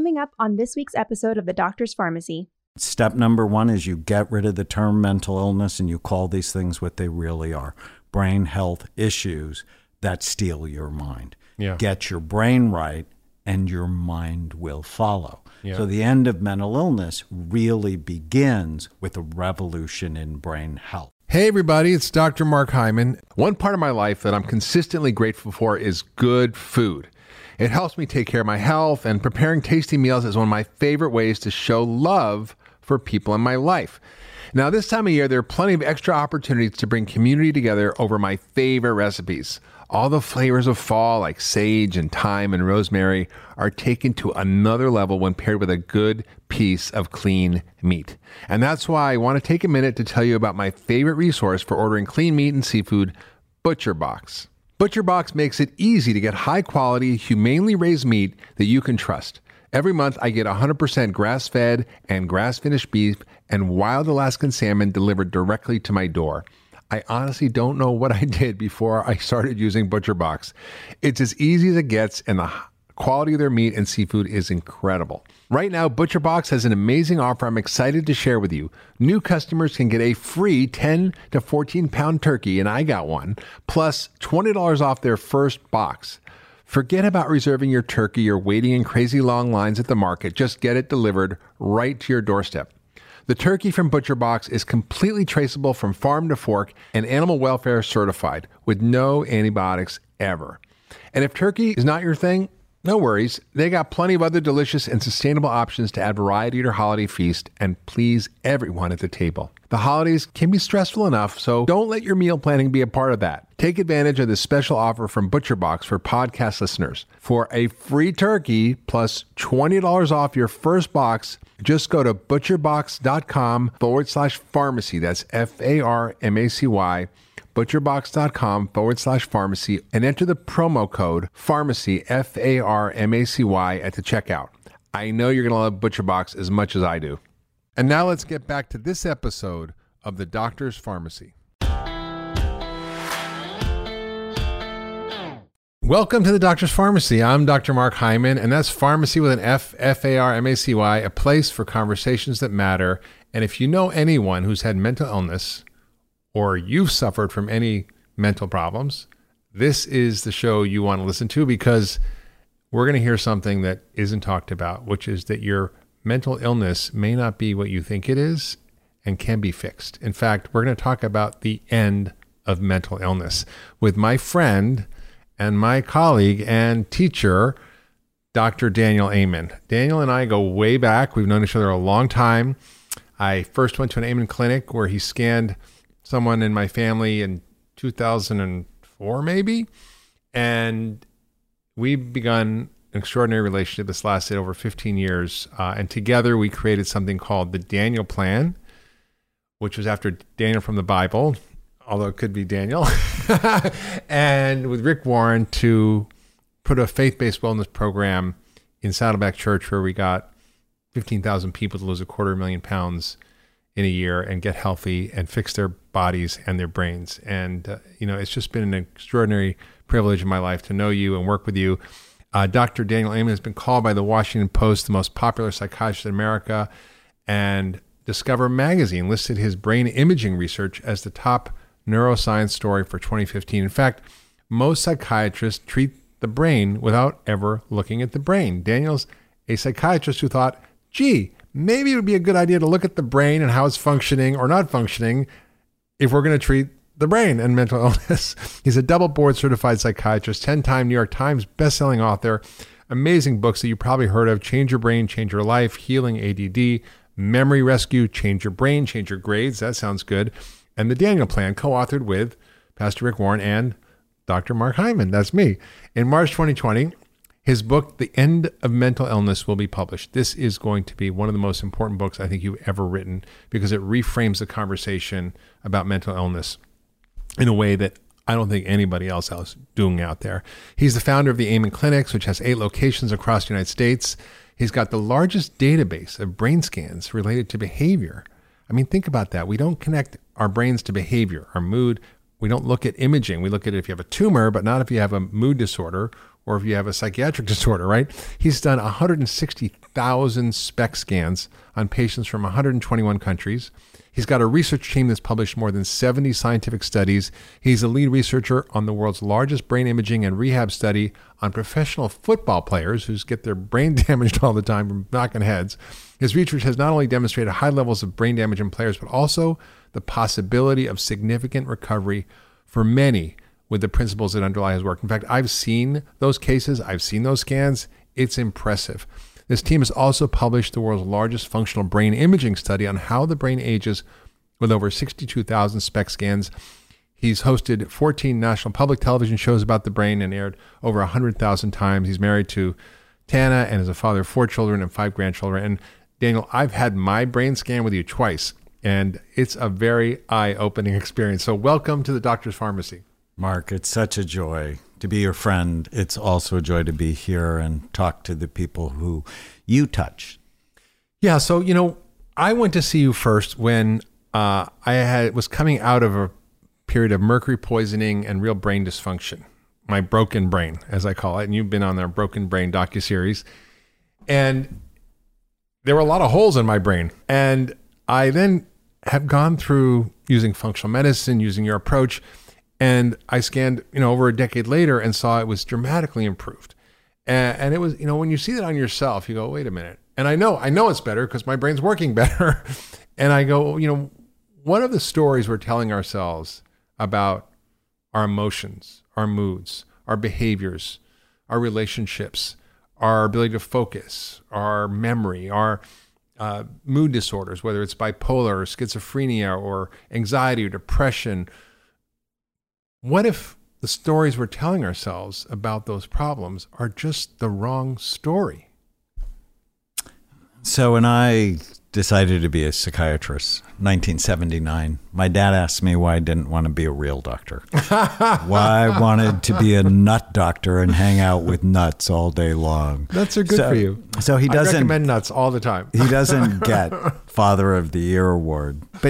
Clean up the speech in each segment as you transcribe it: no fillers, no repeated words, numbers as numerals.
coming up on this week's episode of The Doctor's Pharmacy. Step number one is you get rid of the term mental illness and you call these things what they really are. Brain health issues that steal your mind. Yeah. Get your brain right and your mind will follow. Yeah. So the end of mental illness really begins with a revolution in brain health. Hey everybody, it's Dr. Mark Hyman. One part of my life that I'm consistently grateful for is good food. It helps me take care of my health, and preparing tasty meals is one of my favorite ways to show love for people in my life. Now, this time of year, there are plenty of extra opportunities to bring community together over my favorite recipes. All the flavors of fall, like sage and thyme and rosemary, are taken to another level when paired with a good piece of clean meat. And that's why I want to take a minute to tell you about my favorite resource for ordering clean meat and seafood, ButcherBox. ButcherBox makes it easy to get high-quality, humanely raised meat that you can trust. Every month, I get 100% grass-fed and grass-finished beef and wild Alaskan salmon delivered directly to my door. I honestly don't know what I did before I started using ButcherBox. It's as easy as it gets, and the quality of their meat and seafood is incredible. Right now, ButcherBox has an amazing offer I'm excited to share with you. New customers can get a free 10 to 14 pound turkey, and I got one, plus $20 off their first box. Forget about reserving your turkey or waiting in crazy long lines at the market. Just get it delivered right to your doorstep. The turkey from ButcherBox is completely traceable from farm to fork and animal welfare certified with no antibiotics ever. And if turkey is not your thing, no worries. They got plenty of other delicious and sustainable options to add variety to your holiday feast and please everyone at the table. The holidays can be stressful enough, so don't let your meal planning be a part of that. Take advantage of this special offer from ButcherBox for podcast listeners. For a free turkey plus $20 off your first box, just go to butcherbox.com/pharmacy. That's FARMACY. butcherbox.com/pharmacy and enter the promo code pharmacy, FARMACY, at the checkout. I know you're going to love ButcherBox as much as I do. And now let's get back to this episode of The Doctor's Pharmacy. Welcome to The Doctor's Pharmacy. I'm Dr. Mark Hyman, and that's pharmacy with an F, FARMACY, a place for conversations that matter. And if you know anyone who's had mental illness, or you've suffered from any mental problems, this is the show you want to listen to, because we're going to hear something that isn't talked about, which is that your mental illness may not be what you think it is and can be fixed. In fact, we're going to talk about the end of mental illness with my friend and my colleague and teacher, Dr. Daniel Amen. Daniel and I go way back. We've known each other a long time. I first went to an Amen clinic where he scanned someone in my family in 2004, maybe. And we've begun an extraordinary relationship that's lasted over 15 years. And together we created something called the Daniel Plan, which was after Daniel from the Bible, although it could be Daniel, and with Rick Warren to put a faith-based wellness program in Saddleback Church where we got 15,000 people to lose 250,000 pounds in a year and get healthy and fix their bodies and their brains. And, it's just been an extraordinary privilege in my life to know you and work with you. Dr. Daniel Amen has been called by the Washington Post the most popular psychiatrist in America, and Discover Magazine listed his brain imaging research as the top neuroscience story for 2015. In fact, most psychiatrists treat the brain without ever looking at the brain. Daniel's a psychiatrist who thought, maybe it would be a good idea to look at the brain and how it's functioning or not functioning if we're going to treat the brain and mental illness. He's a double board certified psychiatrist, 10-time New York Times bestselling author, amazing books that you probably heard of: Change Your Brain, Change Your Life, Healing ADD, Memory Rescue, Change Your Brain, Change Your Grades. That sounds good. And the Daniel Plan, co-authored with Pastor Rick Warren and Dr. Mark Hyman. That's me. In March 2020, his book, The End of Mental Illness, will be published. This is going to be one of the most important books I think you've ever written, because it reframes the conversation about mental illness in a way that I don't think anybody else is doing out there. He's the founder of the Amen Clinics, which has 8 locations across the United States. He's got the largest database of brain scans related to behavior. I mean, think about that. We don't connect our brains to behavior, our mood. We don't look at imaging. We look at it if you have a tumor, but not if you have a mood disorder or if you have a psychiatric disorder, right? He's done 160,000 SPECT scans on patients from 121 countries. He's got a research team that's published more than 70 scientific studies. He's a lead researcher on the world's largest brain imaging and rehab study on professional football players who get their brain damaged all the time from knocking heads. His research has not only demonstrated high levels of brain damage in players, but also the possibility of significant recovery for many with the principles that underlie his work. In fact, I've seen those cases. I've seen those scans. It's impressive. This team has also published the world's largest functional brain imaging study on how the brain ages with over 62,000 SPECT scans. He's hosted 14 national public television shows about the brain and aired over 100,000 times. He's married to Tana and is a father of 4 children and 5 grandchildren. And Daniel, I've had my brain scan with you twice, and it's a very eye-opening experience. So welcome to the Doctor's Pharmacy. Mark, it's such a joy to be your friend. It's also a joy to be here and talk to the people who you touch. Yeah, so, I went to see you first when I was coming out of a period of mercury poisoning and real brain dysfunction, my broken brain, as I call it. And you've been on their Broken Brain docuseries. And there were a lot of holes in my brain. And I then have gone through using functional medicine, using your approach. And I scanned, over a decade later and saw it was dramatically improved. And it was, when you see that on yourself, you go, wait a minute. And I know it's better because my brain's working better. And I go, one of the stories we're telling ourselves about our emotions, our moods, our behaviors, our relationships, our ability to focus, our memory, our mood disorders, whether it's bipolar or schizophrenia or anxiety or depression. What if the stories we're telling ourselves about those problems are just the wrong story? So when I decided to be a psychiatrist, 1979, my dad asked me why I didn't want to be a real doctor. Why I wanted to be a nut doctor and hang out with nuts all day long. Nuts are good for you. So he doesn't I recommend nuts all the time. He doesn't get Father of the Year award. But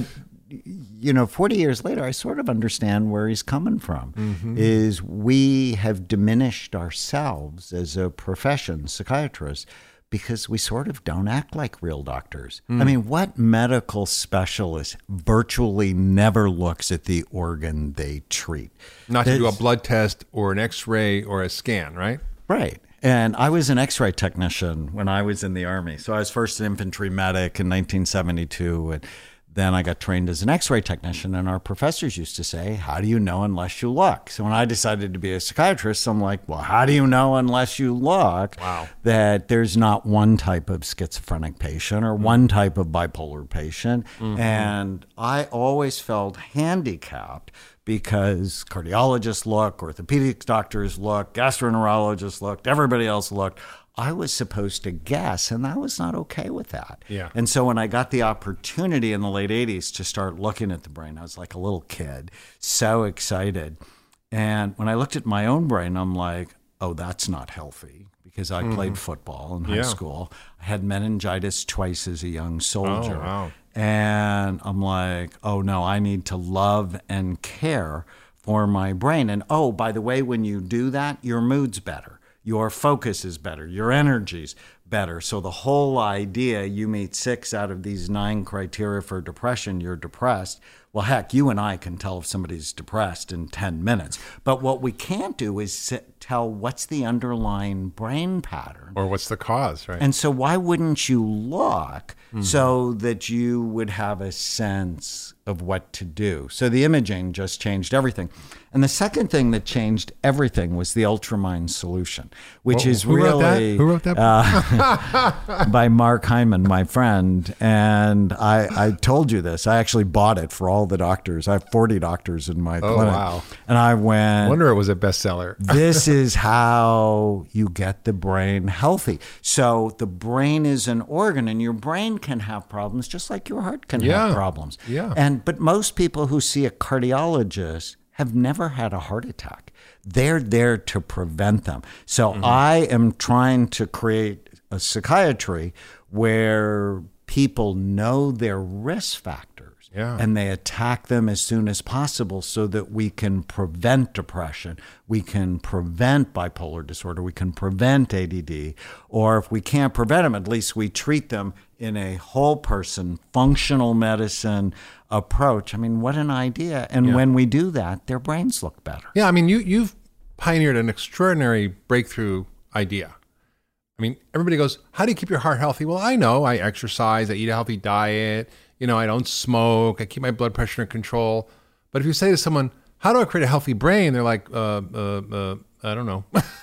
40 years later, I sort of understand where he's coming from. Mm-hmm. Is we have diminished ourselves as a profession, psychiatrists, because we sort of don't act like real doctors. I mean, what medical specialist virtually never looks at the organ they treat? Not to do a blood test or an X-ray or a scan, right? Right. And I was an X-ray technician when I was in the Army. So I was first an infantry medic in 1972, and then I got trained as an X-ray technician, and our professors used to say, how do you know unless you look? So when I decided to be a psychiatrist, I'm like, well, how do you know unless you look that there's not one type of schizophrenic patient or one type of bipolar patient? Mm-hmm. And I always felt handicapped because cardiologists look, orthopedic doctors look, gastroenterologists looked, everybody else looked. I was supposed to guess, and I was not okay with that. Yeah. And so when I got the opportunity in the late 80s to start looking at the brain, I was like a little kid, so excited. And when I looked at my own brain, I'm like, oh, that's not healthy, because I played football in high school. I had meningitis twice as a young soldier. Oh, wow. And I'm like, oh, no, I need to love and care for my brain. And, oh, by the way, when you do that, your mood's better. Your focus is better. Your energy's better. So the whole idea, you meet 6 out of these 9 criteria for depression, you're depressed. Well, heck, you and I can tell if somebody's depressed in 10 minutes. But what we can't do is tell what's the underlying brain pattern. Or what's the cause, right? And so why wouldn't you look so that you would have a sense of what to do? So the imaging just changed everything. And the second thing that changed everything was the Ultramind solution, which is really... Who wrote that? By Mark Hyman, my friend. And I told you this. I actually bought it for all the doctors. I have 40 doctors in my clinic. Wow. And I went... I wonder it was a bestseller. This is how you get the brain healthy. So the brain is an organ, and your brain can have problems just like your heart can have problems. Yeah. But most people who see a cardiologist have never had a heart attack. They're there to prevent them. So I am trying to create a psychiatry where people know their risk factors disorders. Yeah. And they attack them as soon as possible so that we can prevent depression, we can prevent bipolar disorder, we can prevent ADD, or if we can't prevent them, at least we treat them in a whole person, functional medicine approach. I mean, what an idea. And when we do that, their brains look better. Yeah, I mean, you've pioneered an extraordinary breakthrough idea. I mean, everybody goes, how do you keep your heart healthy? Well, I know. I exercise. I eat a healthy diet. You know, I don't smoke. I keep my blood pressure in control. But if you say to someone, how do I create a healthy brain? They're like, I don't know.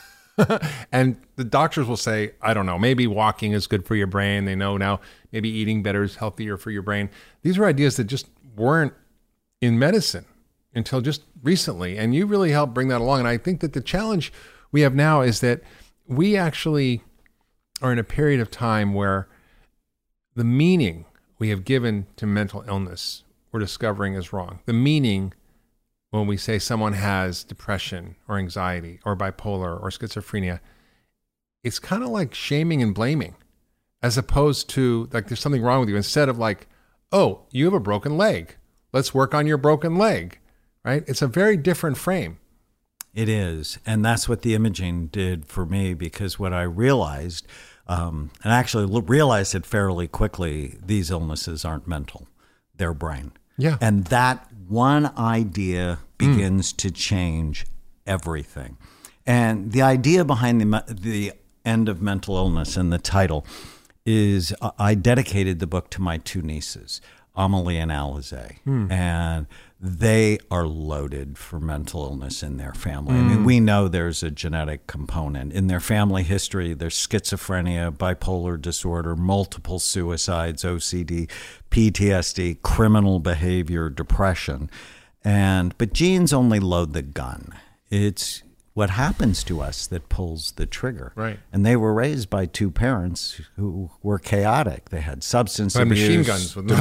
And the doctors will say, I don't know, maybe walking is good for your brain. They know now maybe eating better is healthier for your brain. These are ideas that just weren't in medicine until just recently. And you really helped bring that along. And I think that the challenge we have now is that we actually are in a period of time where the meaning we have given to mental illness, we're discovering is wrong. The meaning when we say someone has depression or anxiety or bipolar or schizophrenia, it's kind of like shaming and blaming, as opposed to like there's something wrong with you. Instead of like, oh, you have a broken leg. Let's work on your broken leg, right? It's a very different frame. It is. And that's what the imaging did for me, because what I realized, and I actually realized it fairly quickly, these illnesses aren't mental, they're brain. Yeah. And that one idea begins to change everything. And the idea behind the end of mental illness and the title is I dedicated the book to my two nieces, Amelie and Alizé. And they are loaded for mental illness in their family. I mean, we know there's a genetic component. In their family history, there's schizophrenia, bipolar disorder, multiple suicides, OCD, PTSD, criminal behavior, depression. But genes only load the gun. It's what happens to us that pulls the trigger. Right. And they were raised by two parents who were chaotic. They had substance abuse, machine guns with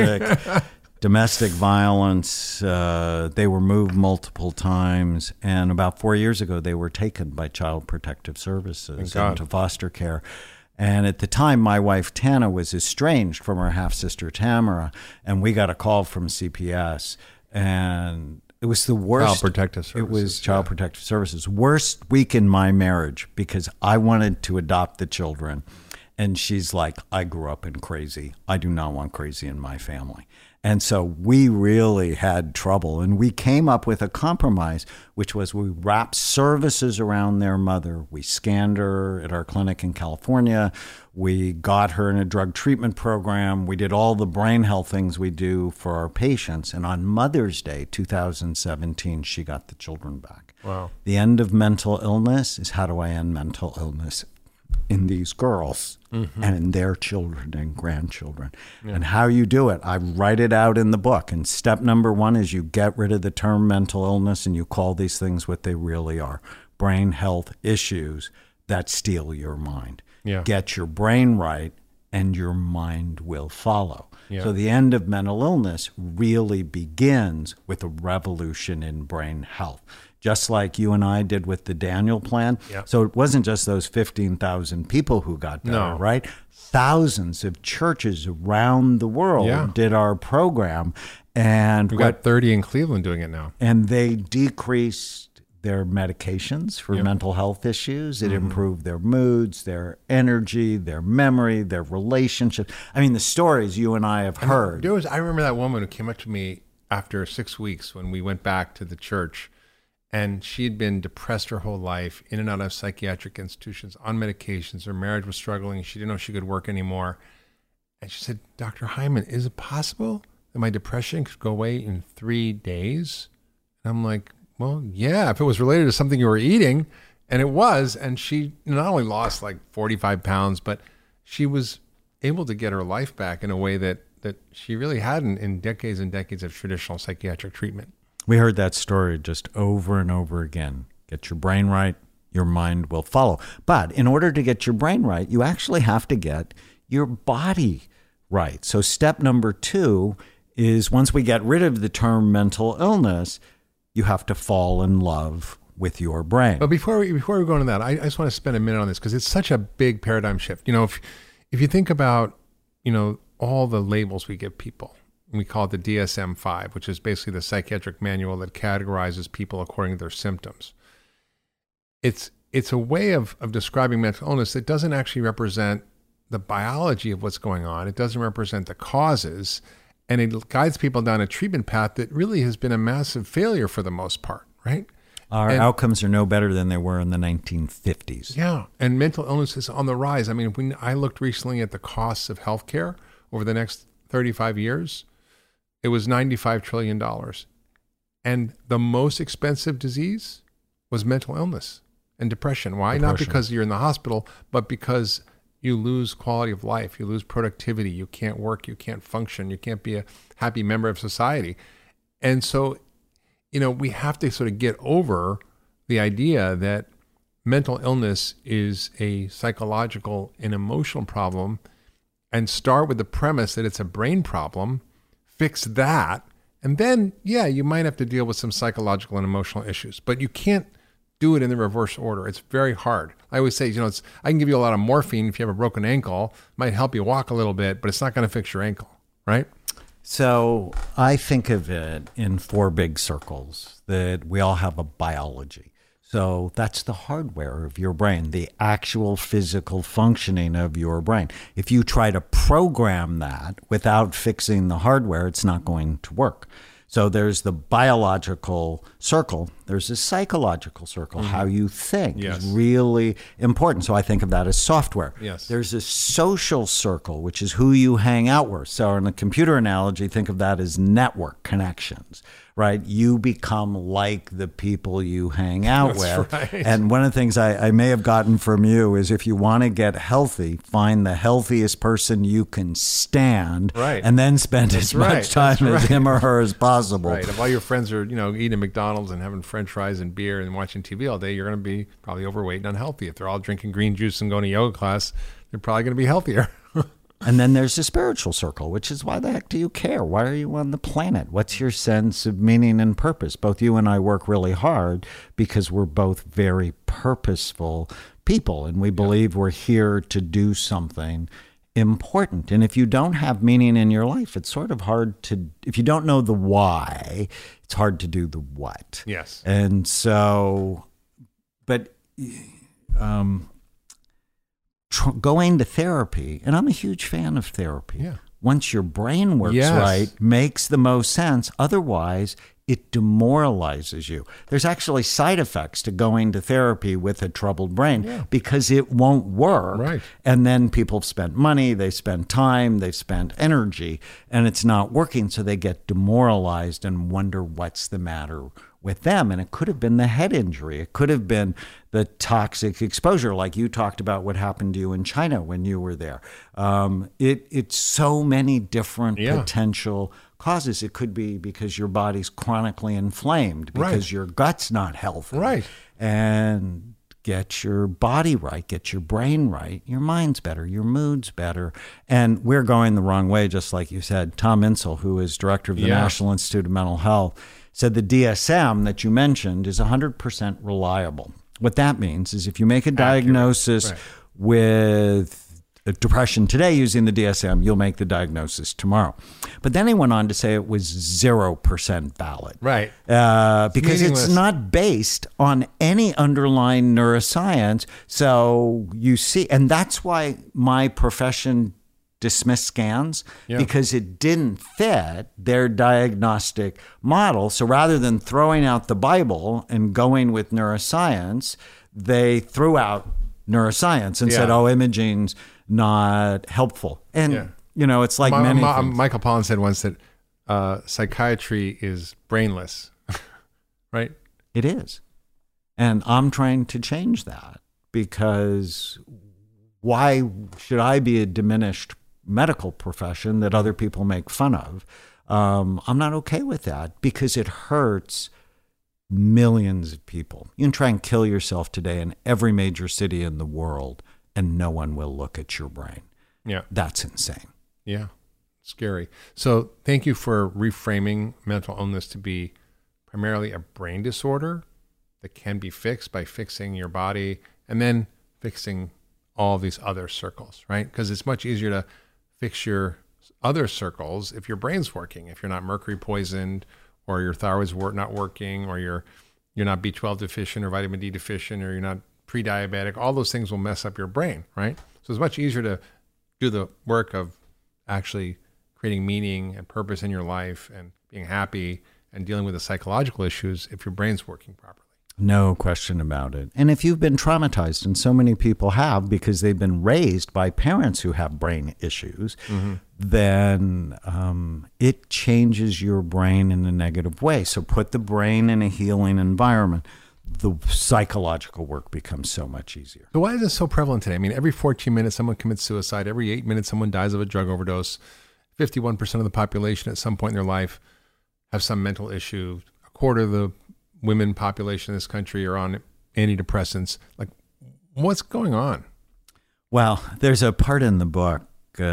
domestic violence. They were moved multiple times. And about 4 years ago, they were taken by Child Protective Services into foster care. And at the time, my wife, Tana, was estranged from her half-sister, Tamara. And we got a call from CPS. And it was the worst. Child Protective Services. It was Child Protective Services. Worst week in my marriage because I wanted to adopt the children. And she's like, I grew up in crazy. I do not want crazy in my family. And so we really had trouble. And we came up with a compromise, which was we wrapped services around their mother. We scanned her at our clinic in California. We got her in a drug treatment program. We did all the brain health things we do for our patients. And on Mother's Day, 2017, she got the children back. Wow. The end of mental illness is how do I end mental illness in these girls and in their children and grandchildren. And how you do it, I write it out in the book. And step number one is you get rid of the term mental illness and you call these things what they really are: brain health issues that steal your mind. Yeah. Get your brain right and your mind will follow. Yeah. So the end of mental illness really begins with a revolution in brain health, just like you and I did with the Daniel Plan. Yeah. So it wasn't just those 15,000 people who got better, No. right? Thousands of churches around the world did our program. And We've got 30 in Cleveland doing it now. and they decreased their medications for mental health issues. It improved their moods, their energy, their memory, their relationships. I mean, the stories you and I have heard. I remember that woman who came up to me after 6 weeks when we went back to the church, and she had been depressed her whole life, in and out of psychiatric institutions, on medications. Her marriage was struggling. She didn't know she could work anymore. And she said, Dr. Hyman, is it possible that my depression could go away in 3 days? And I'm like, well, yeah, if it was related to something you were eating. And it was. And she not only lost like 45 pounds, but she was able to get her life back in a way that she really hadn't in decades and decades of traditional psychiatric treatment. We heard that story just over and over again. Get your brain right, your mind will follow. But in order to get your brain right, you actually have to get your body right. So step number 2 is, once we get rid of the term mental illness, you have to fall in love with your brain. But before we go into that, I just want to spend a minute on this because it's such a big paradigm shift. You know, if you think about, you know, all the labels we give people, We call it the DSM-5, which is basically the psychiatric manual that categorizes people according to their symptoms. It's a way of describing mental illness that doesn't actually represent the biology of what's going on. It doesn't represent the causes, and it guides people down a treatment path that really has been a massive failure for the most part, right? Our outcomes are no better than they were in the 1950s. Yeah, and mental illness is on the rise. I mean, when I looked recently at the costs of healthcare over the next 35 years, it was $95 trillion. And the most expensive disease was mental illness and depression. Why? Not because you're in the hospital, but because you lose quality of life. You lose productivity. You can't work. You can't function. You can't be a happy member of society. And so, we have to sort of get over the idea that mental illness is a psychological and emotional problem and start with the premise that it's a brain problem, fix that, and then, you might have to deal with some psychological and emotional issues, but you can't do it in the reverse order. It's very hard. I always say, I can give you a lot of morphine if you have a broken ankle, might help you walk a little bit, but it's not going to fix your ankle, right? So I think of it in 4 big circles, that we all have a biology. So that's the hardware of your brain, the actual physical functioning of your brain. If you try to program that without fixing the hardware, it's not going to work. So there's the biological circle. There's a psychological circle. How you think is really important. So I think of that as software. Yes. There's a social circle, which is who you hang out with. So in a computer analogy, think of that as network connections, right? You become like the people you hang out with. Right. And one of the things I may have gotten from you is if you want to get healthy, find the healthiest person you can stand, right, and then spend as much time as him or her as possible. Right. If all your friends are, eating McDonald's and having French fries and beer and watching TV all day, you're going to be probably overweight and unhealthy. If they're all drinking green juice and going to yoga class, they're probably going to be healthier. And then there's the spiritual circle, which is why the heck do you care? Why are you on the planet? What's your sense of meaning and purpose? Both you and I work really hard because we're both very purposeful people, and we believe we're here to do something important. And if you don't have meaning in your life, it's sort of hard to, if you don't know the why, it's hard to do the what. Yes. And so, but going to therapy, and I'm a huge fan of therapy. Yeah. Once your brain works right, makes the most sense. Otherwise, it demoralizes you. There's actually side effects to going to therapy with a troubled brain because it won't work. Right. And then people have spent money, they spend time, they've spent energy, and it's not working. So they get demoralized and wonder what's the matter with them. And it could have been the head injury. It could have been the toxic exposure, like you talked about what happened to you in China when you were there. It's so many different potential causes. It could be because your body's chronically inflamed, because your gut's not healthy. Right. And get your body right, get your brain right, your mind's better, your mood's better. And we're going the wrong way, just like you said. Tom Insel, who is director of the National Institute of Mental Health, said the DSM that you mentioned is 100% reliable. What that means is if you make a diagnosis with depression today using the DSM, you'll make the diagnosis tomorrow. But then he went on to say it was 0% valid. Right. Because it's not based on any underlying neuroscience. So you see, and that's why my profession dismissed scans, because it didn't fit their diagnostic model. So rather than throwing out the Bible and going with neuroscience, they threw out neuroscience and said, oh, imaging's not helpful. And, it's like many things. Michael Pollan said once that psychiatry is brainless, right? It is. And I'm trying to change that, because why should I be a diminished medical profession that other people make fun of? I'm not okay with that, because it hurts millions of people. You can try and kill yourself today in every major city in the world, and no one will look at your brain. Yeah. That's insane. Yeah. Scary. So thank you for reframing mental illness to be primarily a brain disorder that can be fixed by fixing your body and then fixing all these other circles, right? Because it's much easier to fix your other circles if your brain's working, if you're not mercury poisoned, or your thyroid's not working, or you're not B12 deficient or vitamin D deficient, or you're not pre-diabetic. All those things will mess up your brain, right? So it's much easier to do the work of actually creating meaning and purpose in your life and being happy and dealing with the psychological issues if your brain's working properly. No question about it. And if you've been traumatized, and so many people have because they've been raised by parents who have brain issues, then it changes your brain in a negative way. So put the brain in a healing environment. The psychological work becomes so much easier. So why is this so prevalent today? I mean, every 14 minutes, someone commits suicide. Every 8 minutes, someone dies of a drug overdose. 51% of the population at some point in their life have some mental issue. A quarter of the women population in this country are on antidepressants. Like, what's going on? Well, there's a part in the book,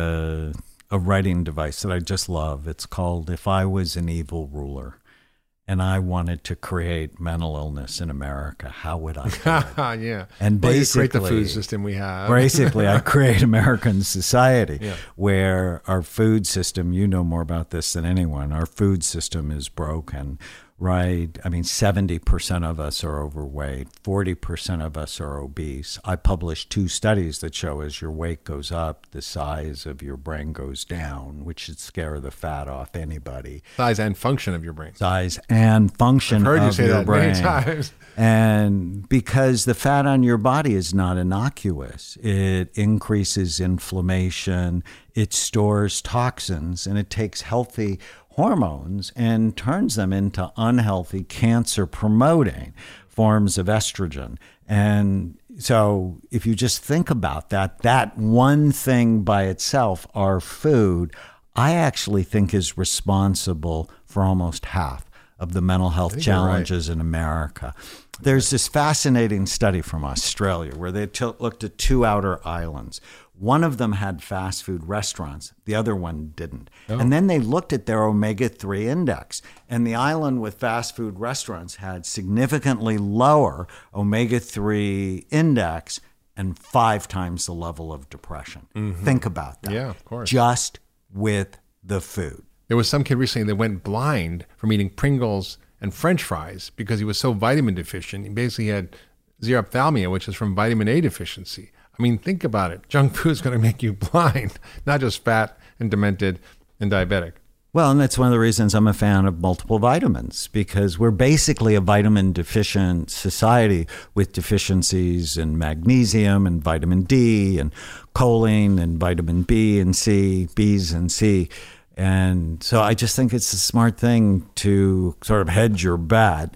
a writing device that I just love. It's called If I Was an Evil Ruler, and I wanted to create mental illness in America, how would I do it? Yeah. And well, basically, you create the food system we have. Basically, I create American society where our food system, you know more about this than anyone, our food system is broken. Right. I mean, 70% of us are overweight. 40% of us are obese. I published 2 studies that show as your weight goes up, the size of your brain goes down, which should scare the fat off anybody. Size and function of your brain. Size and function I've heard of you say your that brain. many times. And because the fat on your body is not innocuous, it increases inflammation, it stores toxins, and it takes healthy hormones and turns them into unhealthy, cancer-promoting forms of estrogen. And so if you just think about that one thing by itself, our food, I actually think is responsible for almost half of the mental health challenges in America. There's this fascinating study from Australia where they looked at 2 outer islands. One of them had fast food restaurants. The other one didn't. Oh. And then they looked at their omega-3 index. And the island with fast food restaurants had significantly lower omega-3 index and 5 times the level of depression. Mm-hmm. Think about that. Yeah, of course. Just with the food. There was some kid recently that went blind from eating Pringles and French fries because he was so vitamin deficient. He basically had xerophthalmia, which is from vitamin A deficiency. I mean, think about it. Junk food is going to make you blind, not just fat and demented and diabetic. Well, and that's one of the reasons I'm a fan of multiple vitamins, because we're basically a vitamin deficient society with deficiencies in magnesium and vitamin D and choline and vitamin B and C, B's and C. And so I just think it's a smart thing to sort of hedge your bet.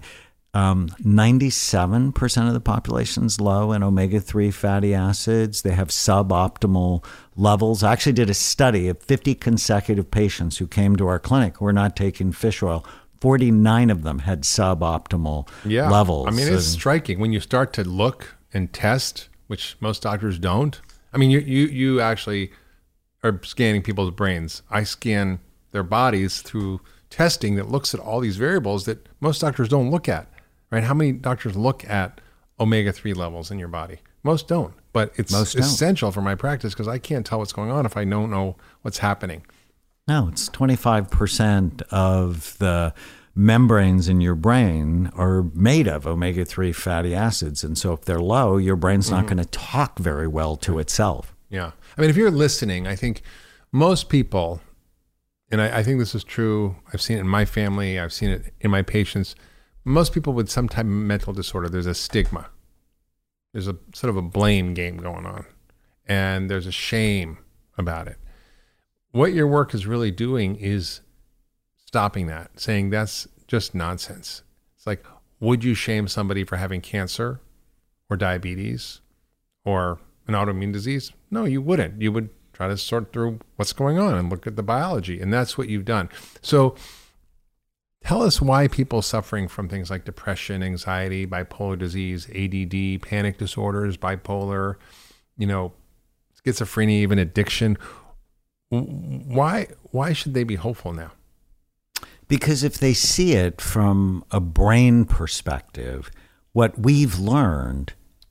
97% of the population is low in omega-3 fatty acids. They have suboptimal levels. I actually did a study of 50 consecutive patients who came to our clinic who were not taking fish oil. 49 of them had suboptimal levels. I mean, it's striking when you start to look and test, which most doctors don't. I mean, you actually are scanning people's brains. I scan their bodies through testing that looks at all these variables that most doctors don't look at. Right? How many doctors look at omega-3 levels in your body? Most don't, but it's essential for my practice because I can't tell what's going on if I don't know what's happening. No, it's 25% of the membranes in your brain are made of omega-3 fatty acids. And so if they're low, your brain's not going to talk very well to itself. Yeah. I mean, if you're listening, I think most people, and I think this is true, I've seen it in my family, I've seen it in my patients, most people with some type of mental disorder, there's a stigma. There's a sort of a blame game going on. And there's a shame about it. What your work is really doing is stopping that, saying that's just nonsense. It's like, would you shame somebody for having cancer or diabetes or an autoimmune disease? No, you wouldn't. You would try to sort through what's going on and look at the biology. And that's what you've done. So tell us why people suffering from things like depression, anxiety, bipolar disease, ADD, panic disorders, bipolar, schizophrenia, even addiction, why should they be hopeful now? Because if they see it from a brain perspective, what we've learned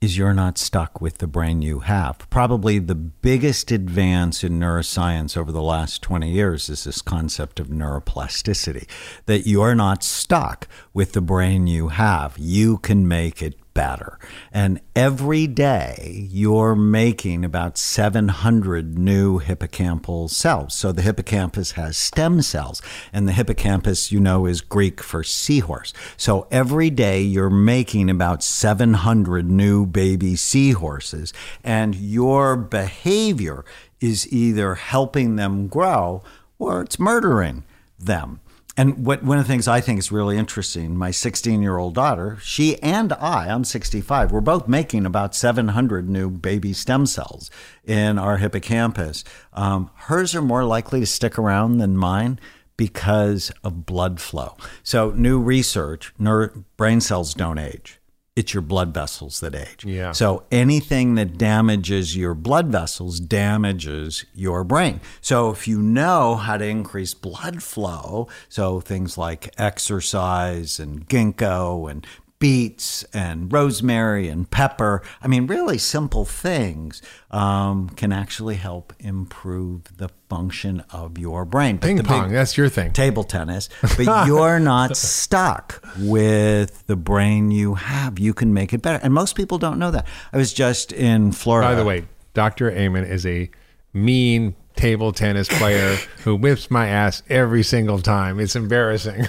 is you're not stuck with the brain you have. Probably the biggest advance in neuroscience over the last 20 years is this concept of neuroplasticity, that you're not stuck with the brain you have. You can make it better. And every day you're making about 700 new hippocampal cells. So the hippocampus has stem cells, and the hippocampus, is Greek for seahorse. So every day you're making about 700 new baby seahorses, and your behavior is either helping them grow or it's murdering them. And one of the things I think is really interesting, my 16-year-old daughter, she and I'm 65, we're both making about 700 new baby stem cells in our hippocampus. Hers are more likely to stick around than mine because of blood flow. So new research, brain cells don't age. It's your blood vessels that age. Yeah. So anything that damages your blood vessels damages your brain. So if you know how to increase blood flow, so things like exercise and ginkgo and beets and rosemary and pepper, really simple things can actually help improve the function of your brain. Ping pong, that's your thing. Table tennis. But you're not stuck with the brain you have. You can make it better. And most people don't know that. I was just in Florida. By the way, Dr. Amen is a mean table tennis player who whips my ass every single time. It's embarrassing.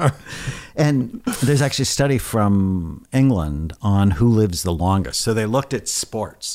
And there's actually a study from England on who lives the longest. So they looked at sports.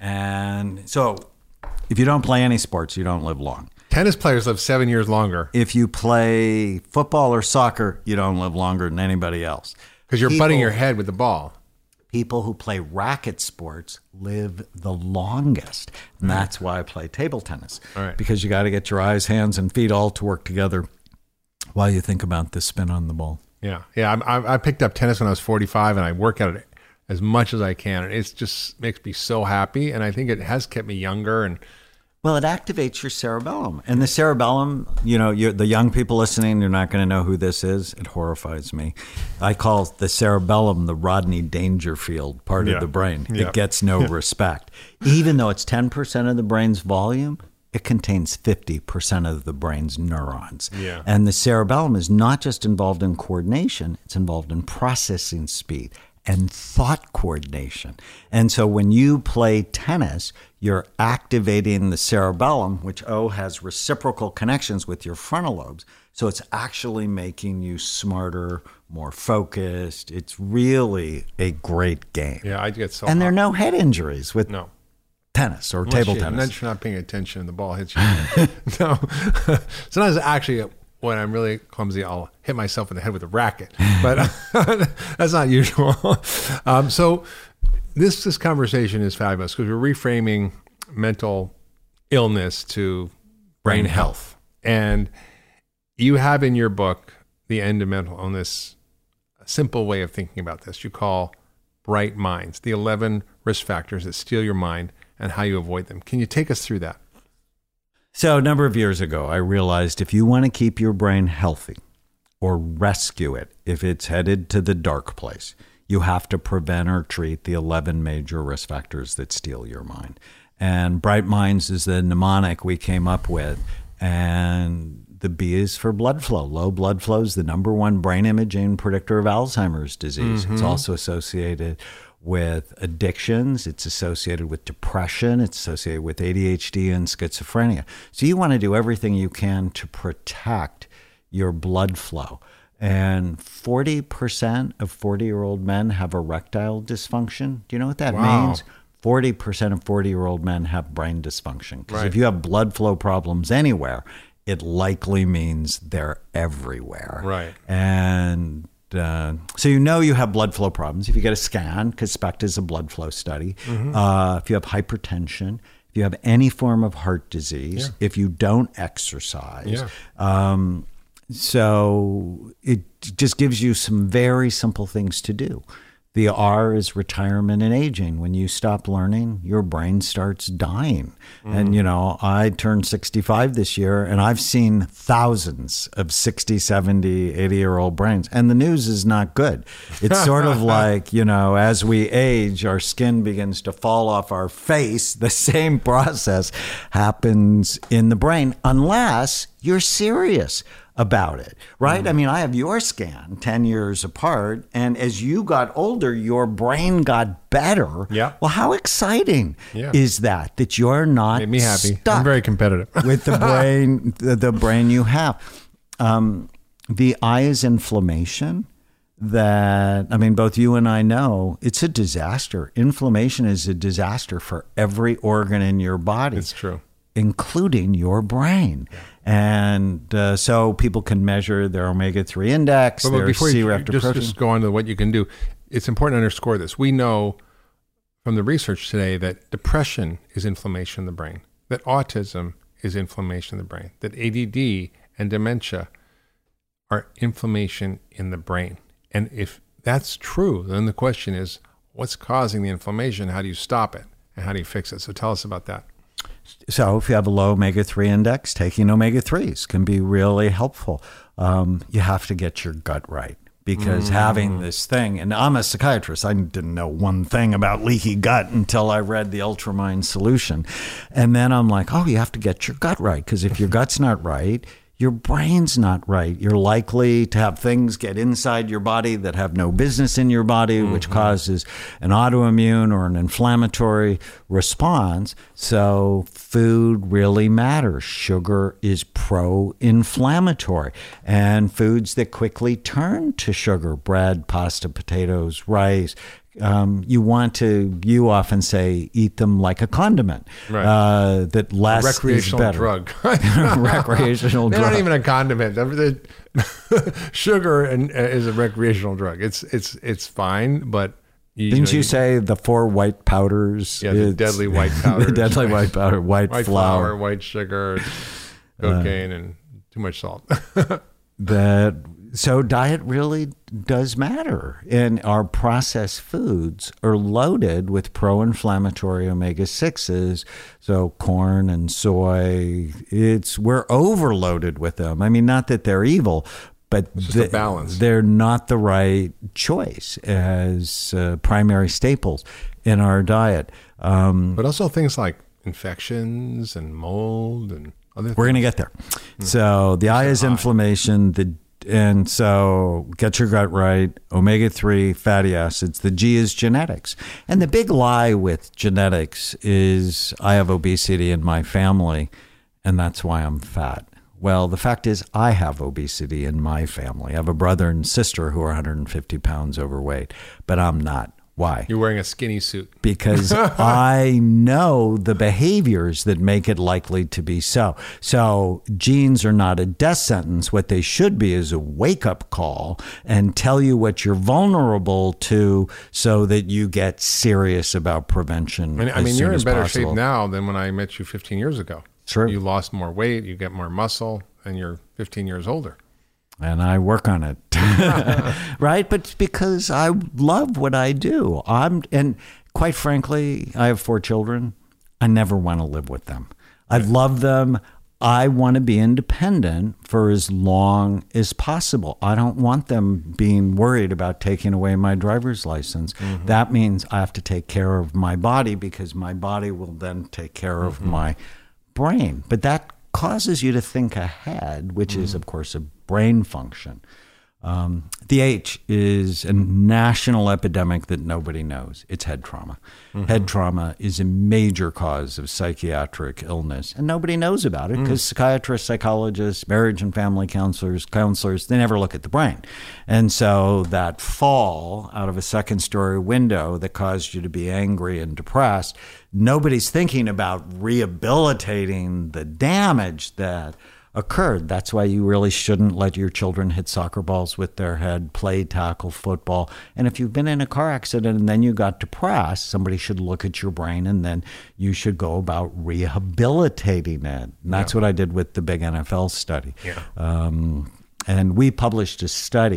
And so if you don't play any sports, you don't live long. Tennis players live 7 years longer. If you play football or soccer, you don't live longer than anybody else. Because you're butting your head with the ball. People who play racket sports live the longest. And that's why I play table tennis. Right. Because you got to get your eyes, hands, and feet all to work together while you think about the spin on the ball. Yeah. I picked up tennis when I was 45, and I work at it as much as I can. And it just makes me so happy. And I think it has kept me younger. And well, it activates your cerebellum. And the cerebellum, the young people listening, you're not going to know who this is. It horrifies me. I call the cerebellum the Rodney Dangerfield part of the brain. Yeah. It gets no respect. Even though it's 10% of the brain's volume, it contains 50% of the brain's neurons. Yeah. And the cerebellum is not just involved in coordination, it's involved in processing speed and thought coordination. And so when you play tennis, you're activating the cerebellum, which has reciprocal connections with your frontal lobes. So it's actually making you smarter, more focused. It's really a great game. yeah, I get so And there are hot. no head injuries with No. tennis or table tennis. Unless you're not paying attention and the ball hits you. No. Sometimes actually when I'm really clumsy, I'll hit myself in the head with a racket. But that's not usual. So this conversation is fabulous because we're reframing mental illness to brain health. And you have in your book, The End of Mental Illness, a simple way of thinking about this. You call bright minds, the 11 risk factors that steal your mind and how you avoid them. Can you take us through that? So a number of years ago, I realized if you want to keep your brain healthy or rescue it if it's headed to the dark place, you have to prevent or treat the 11 major risk factors that steal your mind. And Bright Minds is the mnemonic we came up with. And the B is for blood flow. Low blood flow is the number one brain imaging predictor of Alzheimer's disease. It's also associated with addictions. It's associated with depression. It's associated with ADHD and schizophrenia. So you want to do everything you can to protect your blood flow. And 40% of 40-year-old men have erectile dysfunction. Do you know what that means? 40% of 40-year-old men have brain dysfunction. Because if you have blood flow problems anywhere, it likely means they're everywhere. Right. And so you have blood flow problems if you get a scan, because SPECT is a blood flow study. If you have hypertension, if you have any form of heart disease, if you don't exercise. So it just gives you some very simple things to do The R is retirement and aging. When you stop learning, your brain starts dying. And, I turned 65 this year, and I've seen thousands of 60, 70, 80-year-old brains. And the news is not good. It's sort of like, as we age, our skin begins to fall off our face. The same process happens in the brain, unless you're serious about it, right? I mean, I have your scan 10 years apart, and as you got older, your brain got better. Yeah. Well, how exciting is that you're not Made me happy. stuck I'm very competitive. with the brain, the brain you have. The I is inflammation. Both you and I know it's a disaster. Inflammation is a disaster for every organ in your body. It's true. Including your brain. Yeah. And so people can measure their omega-3 index, their C-reactive protein. Just go on to what you can do. It's important to underscore this. We know from the research today that depression is inflammation in the brain, that autism is inflammation in the brain, that ADD and dementia are inflammation in the brain. And if that's true, then the question is, what's causing the inflammation? How do you stop it? And how do you fix it? So tell us about that. So if you have a low omega-3 index, taking omega-3s can be really helpful. You have to get your gut right, because having this thing, and I'm a psychiatrist, I didn't know one thing about leaky gut until I read the Ultramind Solution. And then I'm like, you have to get your gut right, because if your gut's not right, your brain's not right. You're likely to have things get inside your body that have no business in your body, which causes an autoimmune or an inflammatory response. So food really matters. Sugar is pro-inflammatory. And foods that quickly turn to sugar, bread, pasta, potatoes, rice, you often say, eat them like a condiment. Right. That less recreational is better. Drug. Recreational drug. They're not even a condiment. Sugar is a recreational drug. It's fine, but didn't you say the 4 white powders? Yeah, the deadly white powders. The deadly white powder, white flour, white sugar, cocaine, and too much salt. So diet really does matter, and our processed foods are loaded with pro-inflammatory omega-6s. So corn and soy, we're overloaded with them. I mean, not that they're evil, but a balance. They're not the right choice as primary staples in our diet. But also things like infections and mold and other things. We're going to get there. So the I is inflammation, and so get your gut right, omega-3 fatty acids. The G is genetics. And the big lie with genetics is I have obesity in my family, and that's why I'm fat. Well, the fact is I have obesity in my family. I have a brother and sister who are 150 pounds overweight, but I'm not. Why? You're wearing a skinny suit. Because I know the behaviors that make it likely to be so. So genes are not a death sentence. What they should be is a wake-up call and tell you what you're vulnerable to so that you get serious about prevention. I mean, you're in better shape now than when I met you 15 years ago. True. You lost more weight, you get more muscle, and you're 15 years older. And I work on it, right? But it's because I love what I do. And quite frankly, I have 4 children. I never want to live with them. I love them. I want to be independent for as long as possible. I don't want them being worried about taking away my driver's license. That means I have to take care of my body, because my body will then take care of my brain. But that causes you to think ahead, which is, of course, a brain function. The H is a national epidemic that nobody knows. It's head trauma. Head trauma is a major cause of psychiatric illness, and nobody knows about it because psychiatrists, psychologists, marriage and family counselors, they never look at the brain. And so that fall out of a second-story window that caused you to be angry and depressed, nobody's thinking about rehabilitating the damage that occurred. That's why you really shouldn't let your children hit soccer balls with their head, play tackle football. And if you've been in a car accident and then you got depressed, somebody should look at your brain, and then you should go about rehabilitating it. And that's what I did with the big NFL study. And we published a study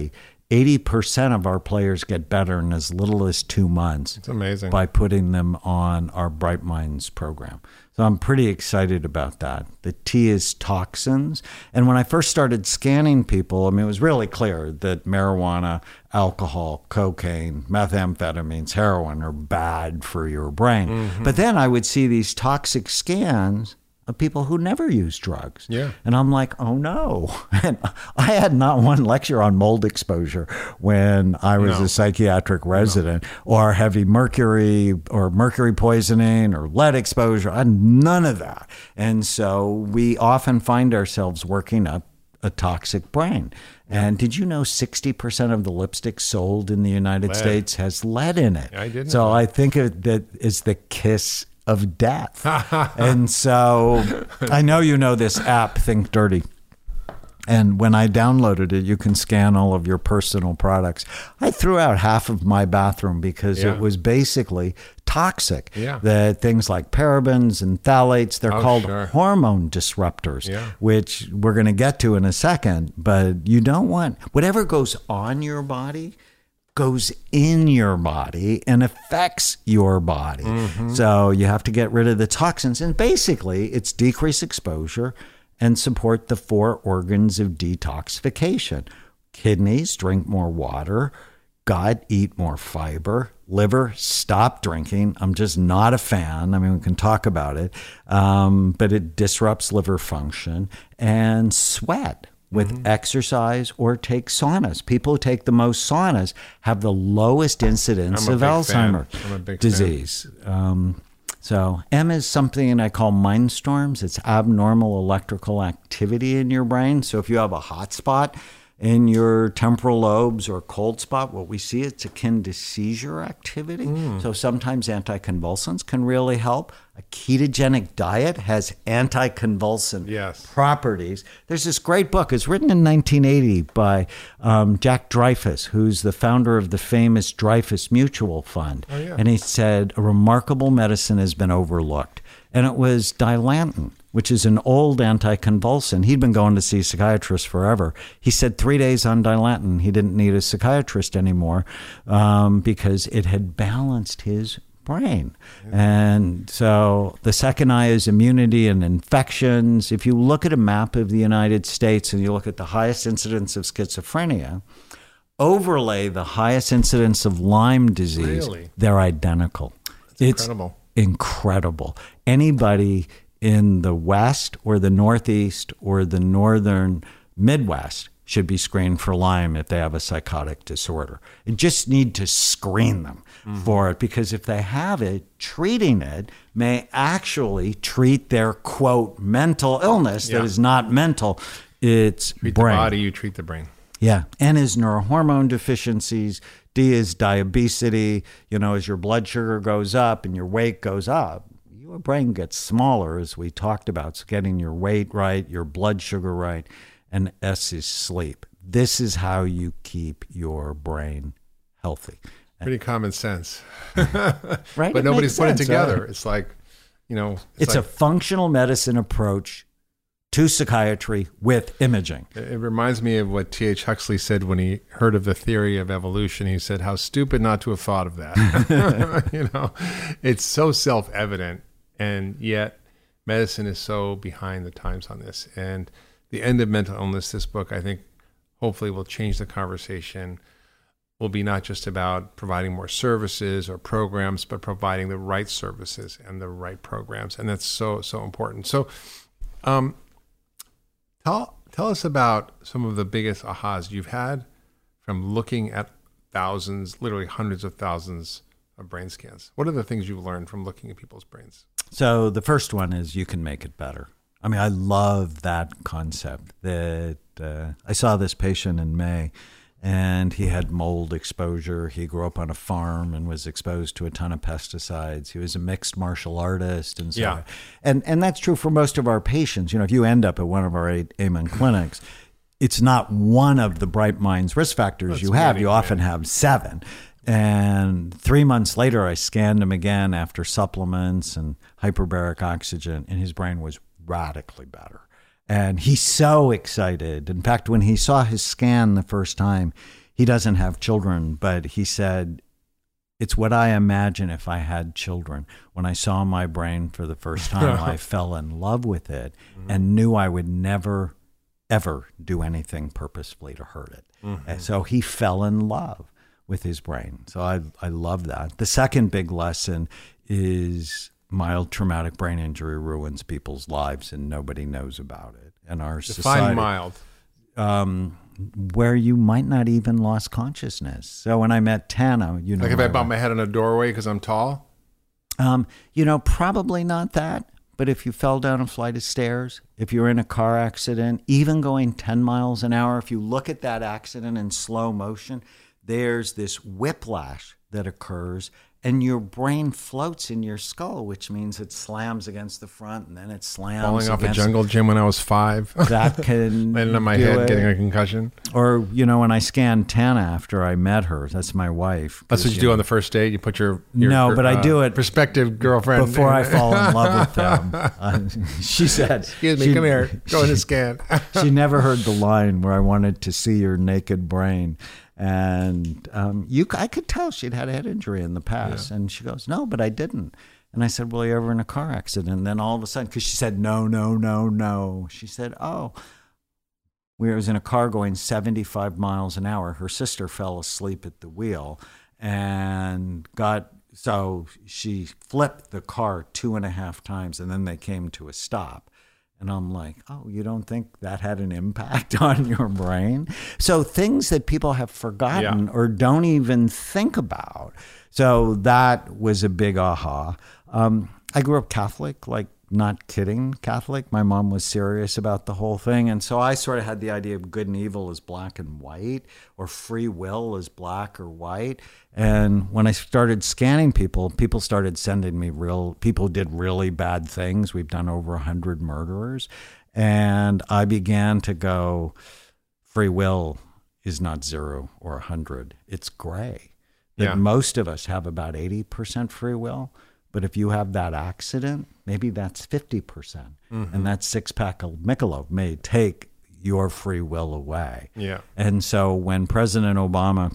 80% of our players get better in as little as 2 months. It's amazing. By putting them on our Bright Minds program. So I'm pretty excited about that. The T is toxins. And when I first started scanning people, I mean, it was really clear that marijuana, alcohol, cocaine, methamphetamines, heroin are bad for your brain. Mm-hmm. But then I would see these toxic scans of people who never use drugs. Yeah. And I'm like, oh no. And I had not one lecture on mold exposure when I was a psychiatric resident or heavy mercury or mercury poisoning or lead exposure. I had none of that. And so we often find ourselves working up a toxic brain. And did you know 60% of the lipstick sold in the United States has lead in it? I didn't. So I think of that is the kiss of death. And so I know you know this app, Think Dirty. And when I downloaded it, you can scan all of your personal products. I threw out half of my bathroom because it was basically toxic. Yeah. The things like parabens and phthalates, they're called hormone disruptors, which we're going to get to in a second. But you don't want whatever goes on your body goes in your body and affects your body. Mm-hmm. So you have to get rid of the toxins. And basically, it's decrease exposure and support the 4 organs of detoxification. Kidneys, drink more water. Gut, eat more fiber. Liver, stop drinking. I'm just not a fan. I mean, we can talk about it. But it disrupts liver function. And sweat. With exercise or take saunas. People who take the most saunas have the lowest incidence of Alzheimer's disease. So M is something I call mind storms. It's abnormal electrical activity in your brain. So if you have a hot spot in your temporal lobes or cold spot, what we see, it's akin to seizure activity. So sometimes anticonvulsants can really help. A ketogenic diet has anticonvulsant properties. There's this great book. It's written in 1980 by Jack Dreyfus, who's the founder of the famous Dreyfus Mutual Fund. Oh, yeah. And he said, a remarkable medicine has been overlooked. And it was Dilantin, which is an old anticonvulsant. He'd been going to see psychiatrists forever. He said 3 days on Dilantin, he didn't need a psychiatrist anymore because it had balanced his brain. And so the second I is immunity and infections. If you look at a map of the United States and you look at the highest incidence of schizophrenia, overlay the highest incidence of Lyme disease, they're identical. It's incredible. Anybody in the West or the Northeast or the Northern Midwest should be screened for Lyme if they have a psychotic disorder. You just need to screen them for it, because if they have it, treating it may actually treat their, quote, mental illness that is not mental. It's treat brain. The body, you treat the brain. Yeah. N is neurohormone deficiencies. D is diabetes. You know, as your blood sugar goes up and your weight goes up, your brain gets smaller, as we talked about. So getting your weight right, your blood sugar right. And S is sleep. This is how you keep your brain healthy. Pretty common sense. Right? But nobody's put it together. It's like, you know. It's like a functional medicine approach to psychiatry with imaging. It reminds me of what T.H. Huxley said when he heard of the theory of evolution. He said, how stupid not to have thought of that. You know, it's so self-evident, and yet medicine is so behind the times on this. And The End of Mental Illness, this book, I think, hopefully will change the conversation. Will be not just about providing more services or programs, but providing the right services and the right programs. And that's so, so important. So tell us about some of the biggest ahas you've had from looking at thousands, literally hundreds of thousands of brain scans. What are the things you've learned from looking at people's brains? So the first one is you can make it better. I mean, I love that concept that I saw this patient in May, and he had mold exposure. He grew up on a farm and was exposed to a ton of pesticides. He was a mixed martial artist. And so, and that's true for most of our patients. You know, if you end up at one of our Amen clinics, it's not one of the Bright Minds risk factors you have. You often have 7. And 3 months later, I scanned him again after supplements and hyperbaric oxygen, and his brain was radically better. And he's so excited. In fact, when he saw his scan the first time, He doesn't have children, but he said, it's what I imagine if I had children. When I saw my brain for the first time, I fell in love with it and knew I would never, ever do anything purposefully to hurt it. And so he fell in love with his brain. So I love that. The second big lesson is mild traumatic brain injury ruins people's lives and nobody knows about it. And our society. Define mild. Where you might not even lost consciousness. So when I met Tana, you know, Like if I bump my head on a doorway because I'm tall? You know, probably not that. But if you fell down a flight of stairs, if you're in a car accident, even going 10 miles an hour, if you look at that accident in slow motion, there's this whiplash that occurs and your brain floats in your skull, which means it slams against the front and then it slams Falling off a against jungle gym when I was 5. that can Landing on my do head, it. getting a concussion. Or, you know, when I scanned Tana after I met her, that's my wife. That's what you do on the first date? You put your No, but I do it prospective girlfriend. before I fall in love with them. She said, Excuse me, come here. Go in the scan. She never heard the line where I wanted to see your naked brain. And I could tell she'd had a head injury in the past. Yeah. And she goes, no, but I didn't. And I said, well, you ever in a car accident? And then all of a sudden, because she said, no. She said, oh, we was in a car going 75 miles an hour. Her sister fell asleep at the wheel and so she flipped the car 2.5 times and then they came to a stop. And I'm like, oh, you don't think that had an impact on your brain? So things that people have forgotten or don't even think about. So that was a big aha. I grew up Catholic, like not kidding Catholic. My mom was serious about the whole thing. And so I sort of had the idea of good and evil as black and white or free will as black or white. And when I started scanning people started sending me people did really bad things. We've done over 100 murderers. And I began to go, free will is not 0 or 100. It's gray. That most of us have about 80% free will. But if you have that accident, maybe that's 50%. And that 6-pack of Michelob may take your free will away. Yeah. And so when President Obama,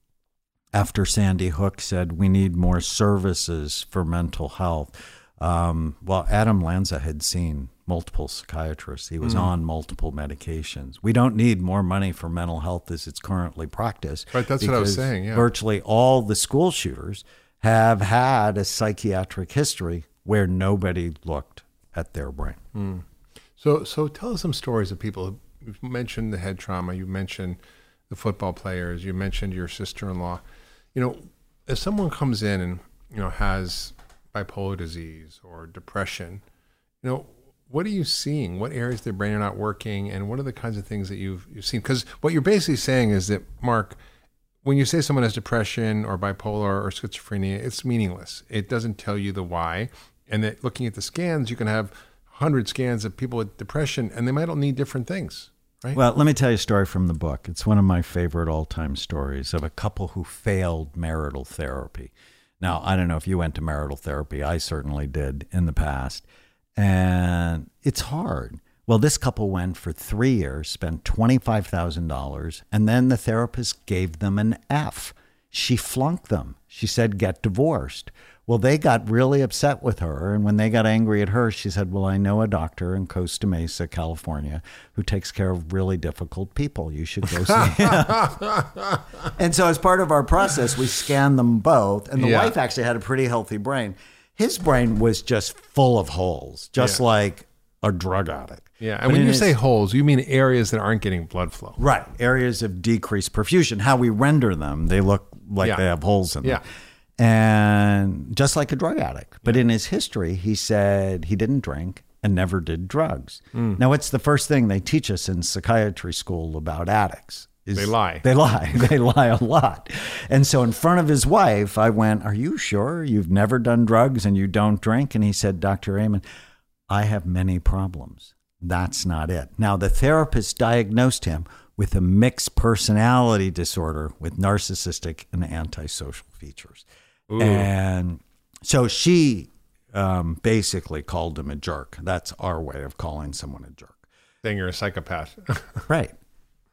after Sandy Hook, said we need more services for mental health, well, Adam Lanza had seen multiple psychiatrists. He was on multiple medications. We don't need more money for mental health as it's currently practiced. Right, that's what I was saying, yeah. Virtually all the school shooters have had a psychiatric history where nobody looked at their brain. So tell us some stories of people. You've mentioned the head trauma. You mentioned the football players. You mentioned your sister-in-law. You know, if someone comes in and, you know, has bipolar disease or depression, you know, what are you seeing? What areas of their brain are not working? And what are the kinds of things that you've seen? Because what you're basically saying is that, Mark, when you say someone has depression or bipolar or schizophrenia, it's meaningless. It doesn't tell you the why. And that looking at the scans, you can have 100 scans of people with depression, and they might all need different things, right? Well, let me tell you a story from the book. It's one of my favorite all-time stories of a couple who failed marital therapy. Now, I don't know if you went to marital therapy. I certainly did in the past. And it's hard. Well, this couple went for 3 years, spent $25,000, and then the therapist gave them an F. She flunked them. She said, get divorced. Well, they got really upset with her, and when they got angry at her, she said, well, I know a doctor in Costa Mesa, California, who takes care of really difficult people. You should go see him. And so as part of our process, we scanned them both, and the wife actually had a pretty healthy brain. His brain was just full of holes, just like a drug addict. Yeah, and when you say holes, you mean areas that aren't getting blood flow. Right, areas of decreased perfusion. How we render them, they look like they have holes in them. And just like a drug addict. But in his history, he said he didn't drink and never did drugs. Now, what's the first thing they teach us in psychiatry school about addicts? They lie. They lie. They lie a lot. And so in front of his wife, I went, are you sure you've never done drugs and you don't drink? And he said, Dr. Amen, I have many problems. That's not it. Now, the therapist diagnosed him with a mixed personality disorder with narcissistic and antisocial features. Ooh. And so she basically called him a jerk. That's our way of calling someone a jerk. Saying you're a psychopath. Right.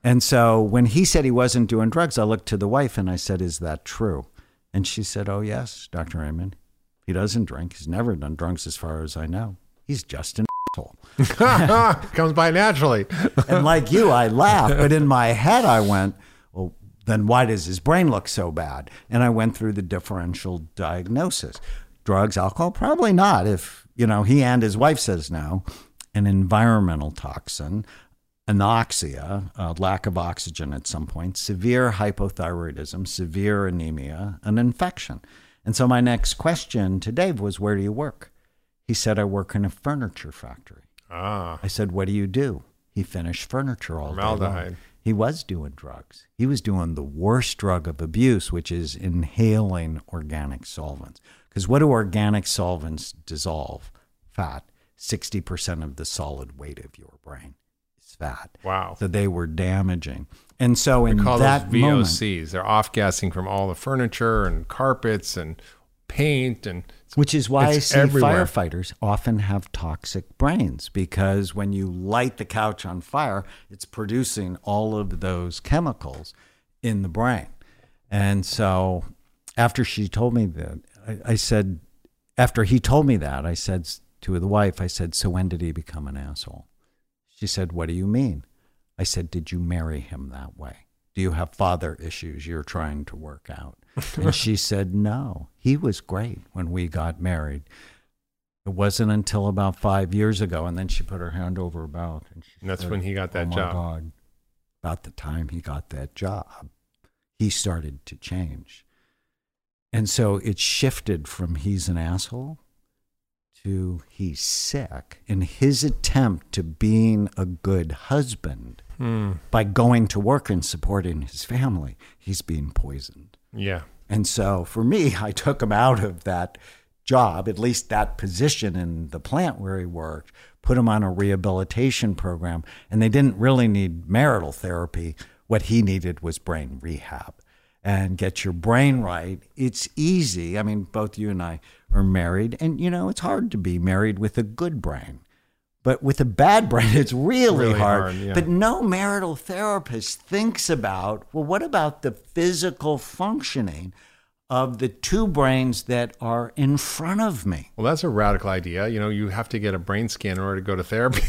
And so when he said he wasn't doing drugs, I looked to the wife and I said, is that true? And she said, oh, yes, Dr. Raymond. He doesn't drink. He's never done drugs as far as I know. He's just an asshole. Comes by naturally. And like you, I laughed. But in my head, I went, well, then why does his brain look so bad? And I went through the differential diagnosis. Drugs, alcohol, probably not. If, he and his wife says no. An environmental toxin, anoxia, lack of oxygen at some point, severe hypothyroidism, severe anemia, an infection. And so my next question to Dave was, where do you work? He said, I work in a furniture factory. I said, what do you do? He finished furniture all day long. He was doing drugs. He was doing the worst drug of abuse, which is inhaling organic solvents. Because what do organic solvents dissolve? Fat. 60% of the solid weight of your brain is fat. Wow. So they were damaging. And so in call that those moment, VOCs. They're off-gassing from all the furniture and carpets and paint. Which is why I see everywhere. firefighters often have toxic brains, because when you light the couch on fire, it's producing all of those chemicals in the brain. And so after she told me that, I said, after he told me that, I said to the wife, I said, so when did he become an asshole? She said, what do you mean? I said, did you marry him that way? Do you have father issues you're trying to work out? And she said, no, he was great when we got married. It wasn't until about 5 years ago. And then she put her hand over her mouth. And that's when he got that oh job. My God. About the time he got that job, he started to change. And so it shifted from he's an asshole to he's sick in his attempt to being a good husband. By going to work and supporting his family, he's being poisoned. Yeah. And so for me, I took him out of that job, at least that position in the plant where he worked, put him on a rehabilitation program, and they didn't really need marital therapy. What he needed was brain rehab. And get your brain right. It's easy. I mean, both you and I are married, and it's hard to be married with a good brain. But with a bad brain, it's really hard. Yeah. But no marital therapist thinks about, well, what about the physical functioning of the two brains that are in front of me? Well, that's a radical idea. You have to get a brain scan in order to go to therapy.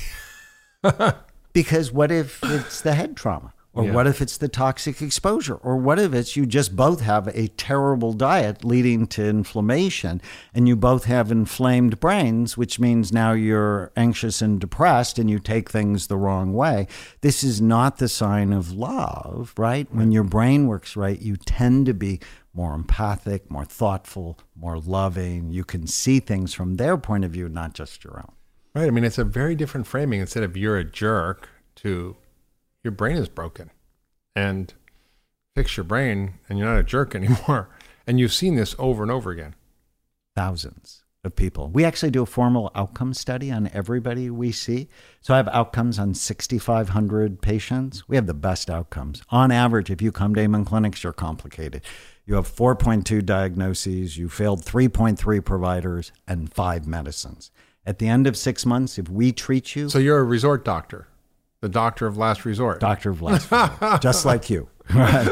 Because what if it's the head trauma? Or what if it's the toxic exposure? Or what if it's you just both have a terrible diet leading to inflammation, and you both have inflamed brains, which means now you're anxious and depressed and you take things the wrong way. This is not the sign of love, right? When your brain works right, you tend to be more empathic, more thoughtful, more loving. You can see things from their point of view, not just your own. Right. I mean, it's a very different framing. Instead of you're a jerk to your brain is broken, and fix your brain and you're not a jerk anymore. And you've seen this over and over again. Thousands of people. We actually do a formal outcome study on everybody we see. So I have outcomes on 6,500 patients. We have the best outcomes. On average, if you come to Amen Clinics, you're complicated. You have 4.2 diagnoses, you failed 3.3 providers, and 5 medicines. At the end of 6 months, if we treat you... So you're a resort doctor. The doctor of last resort. Doctor of last resort, just like you. Right?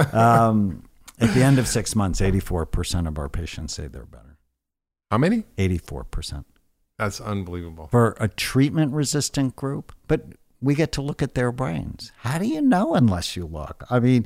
At the end of 6 months, 84% of our patients say they're better. How many? 84%. That's unbelievable. For a treatment-resistant group, but we get to look at their brains. How do you know unless you look? I mean,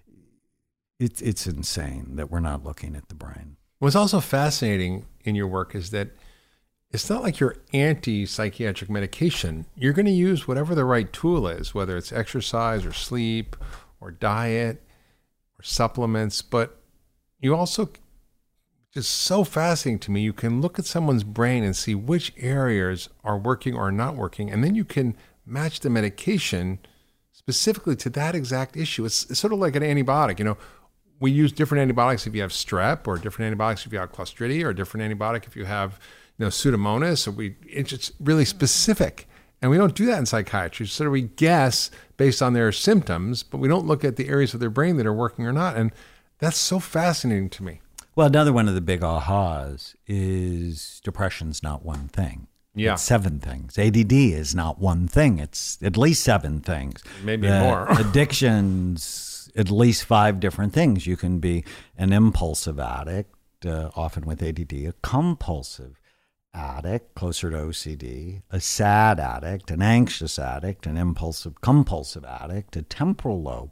it's insane that we're not looking at the brain. What's also fascinating in your work is that it's not like you're anti-psychiatric medication. You're going to use whatever the right tool is, whether it's exercise or sleep or diet or supplements. But you also, just so fascinating to me, you can look at someone's brain and see which areas are working or not working, and then you can match the medication specifically to that exact issue. It's sort of like an antibiotic. We use different antibiotics if you have strep, or different antibiotics if you have Clostridia, or different antibiotic if you have Pseudomonas. It's really specific. And we don't do that in psychiatry. So we guess based on their symptoms, but we don't look at the areas of their brain that are working or not. And that's so fascinating to me. Well, another one of the big ahas is depression's not one thing. Yeah. It's 7 things. ADD is not one thing. It's at least 7 things. Maybe more. Addictions, at least 5 different things. You can be an impulsive addict, often with ADD, a compulsive addict, closer to OCD, a sad addict, an anxious addict, an impulsive compulsive addict, a temporal lobe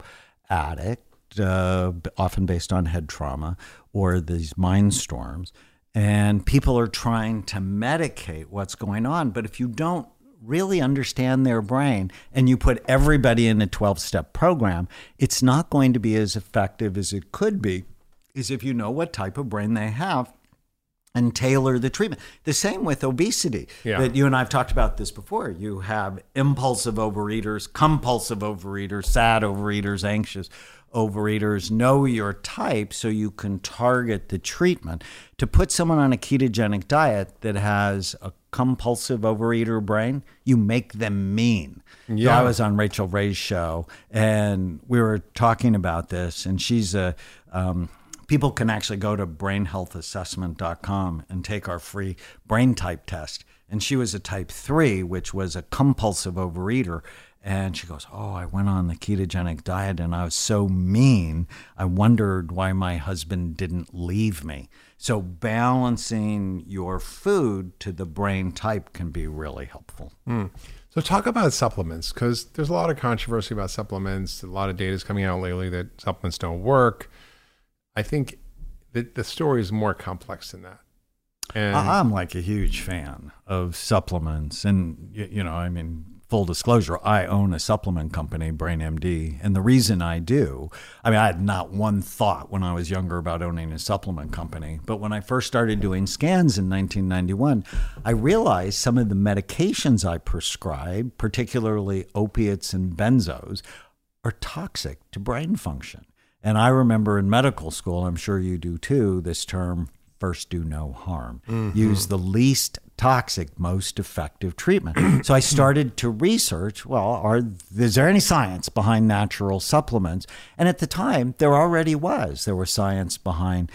addict, often based on head trauma or these mind storms. And people are trying to medicate what's going on. But if you don't really understand their brain and you put everybody in a 12-step program, it's not going to be as effective as it could be, is if you know what type of brain they have and tailor the treatment. The same with obesity. Yeah. That you and I have talked about this before. You have impulsive overeaters, compulsive overeaters, sad overeaters, anxious overeaters. Know your type so you can target the treatment. To put someone on a ketogenic diet that has a compulsive overeater brain, you make them mean. Yeah. So I was on Rachel Ray's show, and we were talking about this, and she's a people can actually go to brainhealthassessment.com and take our free brain type test. And she was a type 3, which was a compulsive overeater. And she goes, oh, I went on the ketogenic diet and I was so mean. I wondered why my husband didn't leave me. So balancing your food to the brain type can be really helpful. So talk about supplements, because there's a lot of controversy about supplements. A lot of data is coming out lately that supplements don't work. I think that the story is more complex than that. And I'm like a huge fan of supplements. And, you know, I mean, full disclosure, I own a supplement company, BrainMD. And the reason I do, I mean, I had not one thought when I was younger about owning a supplement company. But when I first started doing scans in 1991, I realized some of the medications I prescribe, particularly opiates and benzos, are toxic to brain function. And I remember in medical school, I'm sure you do too, this term, first do no harm. Use the least toxic, most effective treatment. So I started to research, well, is there any science behind natural supplements? And at the time, there already was. There was science behind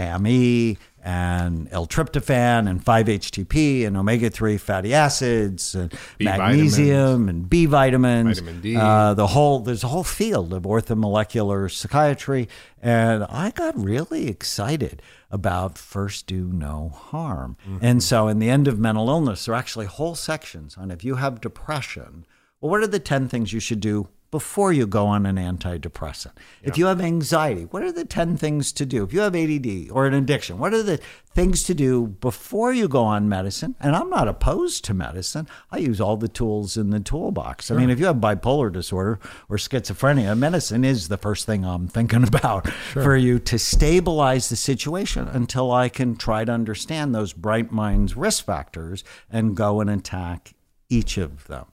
SAMe and L-tryptophan and 5-HTP and omega-3 fatty acids and magnesium and B vitamins. Vitamin D. There's a whole field of orthomolecular psychiatry. And I got really excited about first do no harm. And so in the end of mental illness, there are actually whole sections on if you have depression, well, what are the 10 things you should do before you go on an antidepressant? Yeah. If you have anxiety, what are the 10 things to do? If you have ADD or an addiction, what are the things to do before you go on medicine? And I'm not opposed to medicine. I use all the tools in the toolbox. Sure. I mean, if you have bipolar disorder or schizophrenia, medicine is the first thing I'm thinking about for you to stabilize the situation until I can try to understand those bright minds risk factors and go and attack each of them.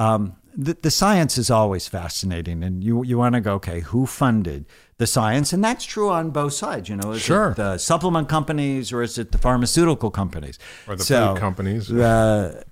The science is always fascinating, and you want to go, okay, who funded the science? And that's true on both sides. You know, is it the supplement companies or is it the pharmaceutical companies or the food companies? The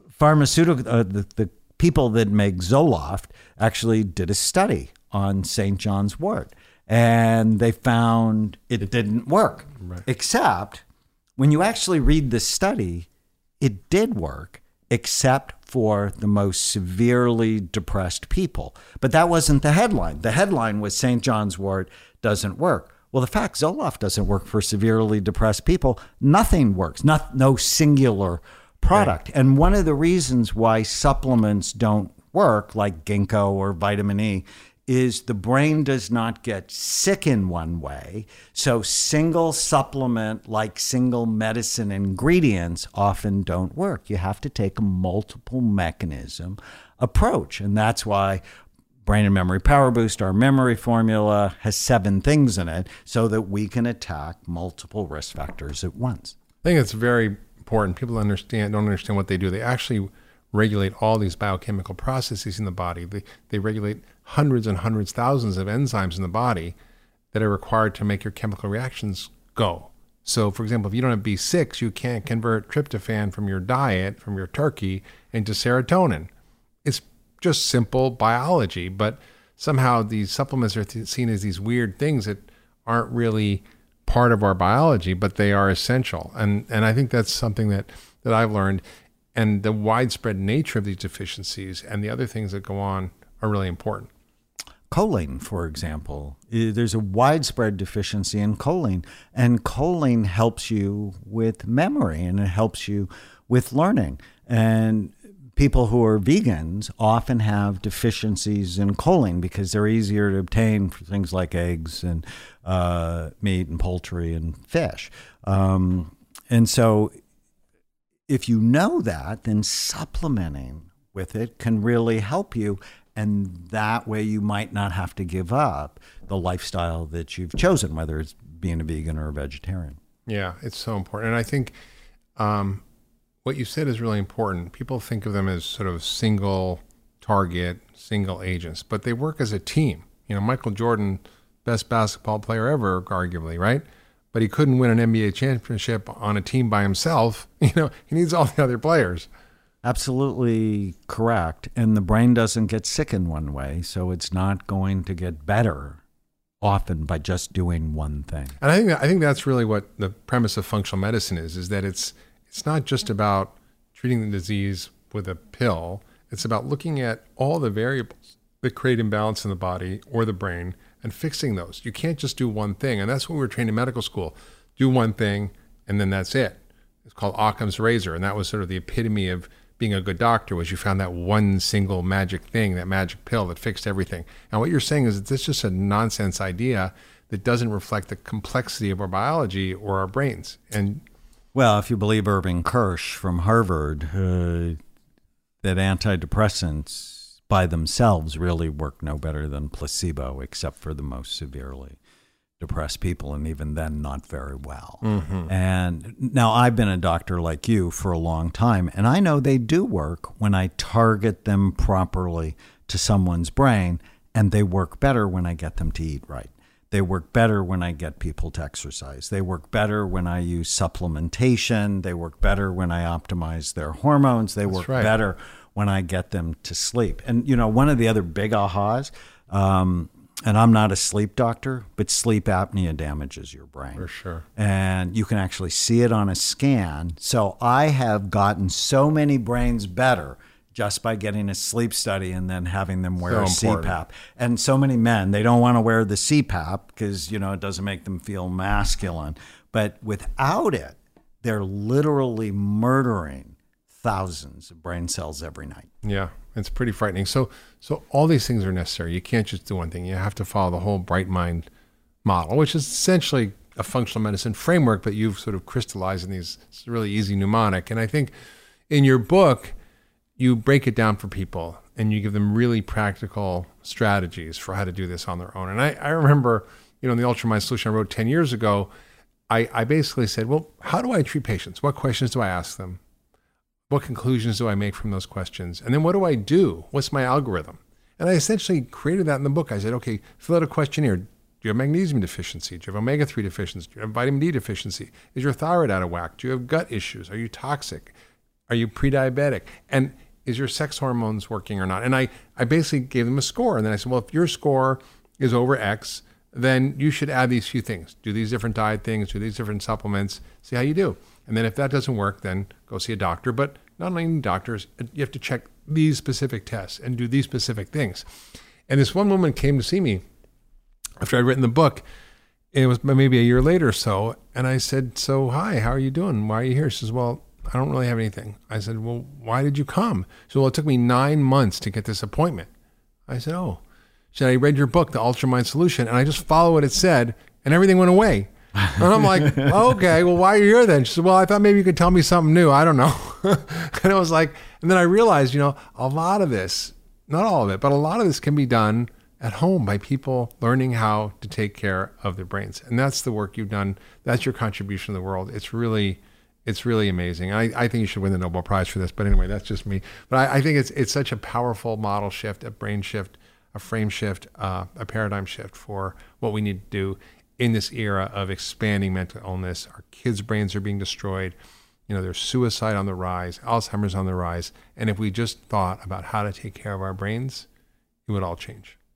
the people that make Zoloft actually did a study on St. John's wort, and they found it didn't work. Right. Except when you actually read the study, it did work, except for the most severely depressed people. But that wasn't the headline. The headline was St. John's wort doesn't work. Well, the fact Zoloft doesn't work for severely depressed people, nothing works, no singular product. Right. And one of the reasons why supplements don't work, like ginkgo or vitamin E, is the brain does not get sick in one way. So single supplement, like single medicine ingredients, often don't work. You have to take a multiple mechanism approach. And that's why Brain and Memory Power Boost, our memory formula, has 7 things in it so that we can attack multiple risk factors at once. I think it's very important. People don't understand what they do. They actually regulate all these biochemical processes in the body. They regulate hundreds and hundreds, thousands of enzymes in the body that are required to make your chemical reactions go. So, for example, if you don't have B6, you can't convert tryptophan from your diet, from your turkey, into serotonin. It's just simple biology, but somehow these supplements are seen as these weird things that aren't really part of our biology, but they are essential. And I think that's something that I've learned. And the widespread nature of these deficiencies and the other things that go on are really important. Choline, for example, there's a widespread deficiency in choline, and choline helps you with memory and it helps you with learning. And people who are vegans often have deficiencies in choline because they're easier to obtain for things like eggs and meat and poultry and fish. And so if you know that, then supplementing with it can really help you. And that way you might not have to give up the lifestyle that you've chosen, whether it's being a vegan or a vegetarian. Yeah, it's so important. And I think what you said is really important. People think of them as sort of single target, single agents, but they work as a team. You know, Michael Jordan, best basketball player ever, arguably, right? But he couldn't win an NBA championship on a team by himself. You know, he needs all the other players. Absolutely correct. And the brain doesn't get sick in one way, so it's not going to get better often by just doing one thing. And I think that's really what the premise of functional medicine is that it's not just about treating the disease with a pill. It's about looking at all the variables that create imbalance in the body or the brain and fixing those. You can't just do one thing. And that's when we were trained in medical school. Do one thing, and then that's it. It's called Occam's razor. And that was sort of the epitome of being a good doctor, was you found that one single magic thing, that magic pill that fixed everything. And what you're saying is that this is just a nonsense idea that doesn't reflect the complexity of our biology or our brains. And well, if you believe Irving Kirsch from Harvard, that antidepressants by themselves really work no better than placebo, except for the most severely depressed people, and even then not very well. Mm-hmm. And now I've been a doctor like you for a long time, and I know they do work when I target them properly to someone's brain, and they work better when I get them to eat right. They work better when I get people to exercise. They work better when I use supplementation. They work better when I optimize their hormones. They work better when I get them to sleep. And, you know, one of the other big ahas, and I'm not a sleep doctor, but sleep apnea damages your brain. For sure. And you can actually see it on a scan. So I have gotten so many brains better just by getting a sleep study and then having them wear a CPAP. And so many men, they don't want to wear the CPAP because, you know, it doesn't make them feel masculine. But without it, they're literally murdering thousands of brain cells every night. Yeah, it's pretty frightening. So all these things are necessary. You can't just do one thing. You have to follow the whole Bright Mind model, which is essentially a functional medicine framework, but you've sort of crystallized in these really easy mnemonic. And I think in your book, you break it down for people and you give them really practical strategies for how to do this on their own. And I remember, you know, in the Ultramind Solution I wrote 10 years ago, I basically said, well, how do I treat patients? What questions do I ask them? What conclusions do I make from those questions? And then what do I do? What's my algorithm? And I essentially created that in the book. I said, okay, fill out a questionnaire. Do you have magnesium deficiency? Do you have omega-3 deficiency? Do you have vitamin D deficiency? Is your thyroid out of whack? Do you have gut issues? Are you toxic? Are you pre-diabetic? And is your sex hormones working or not? And I basically gave them a score. And then I said, well, if your score is over X, then you should add these few things. Do these different diet things, do these different supplements, see how you do. And then if that doesn't work, then go see a doctor. But not only doctors, you have to check these specific tests and do these specific things. And this one woman came to see me after I'd written the book. It was maybe a year later or so. And I said, so, hi, how are you doing? Why are you here? She says, well, I don't really have anything. I said, well, why did you come? She said, well, it took me 9 months to get this appointment. I said, oh. She said, I read your book, The Ultramind Solution, and I just followed what it said, and everything went away. And I'm like, okay, well, why are you here then? She said, well, I thought maybe you could tell me something new. I don't know. And I was like, and then I realized, you know, a lot of this, not all of it, but a lot of this can be done at home by people learning how to take care of their brains. And that's the work you've done. That's your contribution to the world. It's really amazing. I think you should win the Nobel Prize for this. But anyway, that's just me. But I think it's such a powerful model shift, a brain shift, a frame shift, a paradigm shift for what we need to do in this era of expanding mental illness. Our kids' brains are being destroyed. You know, there's suicide on the rise, Alzheimer's on the rise. And if we just thought about how to take care of our brains, it would all change.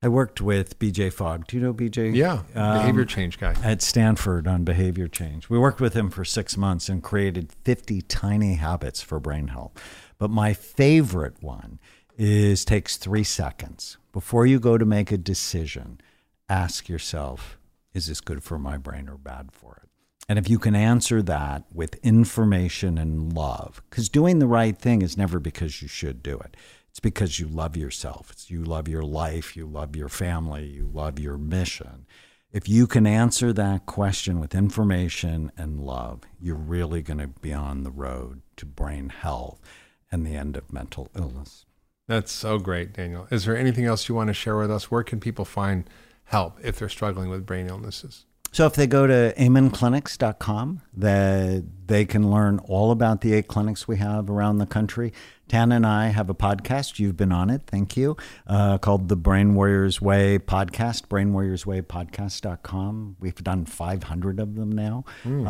I worked with BJ Fogg. Do you know BJ? Yeah, behavior change guy. At Stanford on behavior change. We worked with him for 6 months and created 50 tiny habits for brain health. But my favorite one takes 3 seconds. Before you go to make a decision, ask yourself, is this good for my brain or bad for it? And if you can answer that with information and love, because doing the right thing is never because you should do it. It's because you love yourself. You love your life. You love your family. You love your mission. If you can answer that question with information and love, you're really going to be on the road to brain health and the end of mental illness. That's so great, Daniel. Is there anything else you want to share with us? Where can people find help if they're struggling with brain illnesses? So if they go to amenclinics.com, they can learn all about the 8 clinics we have around the country. Tana and I have a podcast. You've been on it. Thank you. Called the Brain Warriors Way podcast, brainwarriorswaypodcast.com. We've done 500 of them now.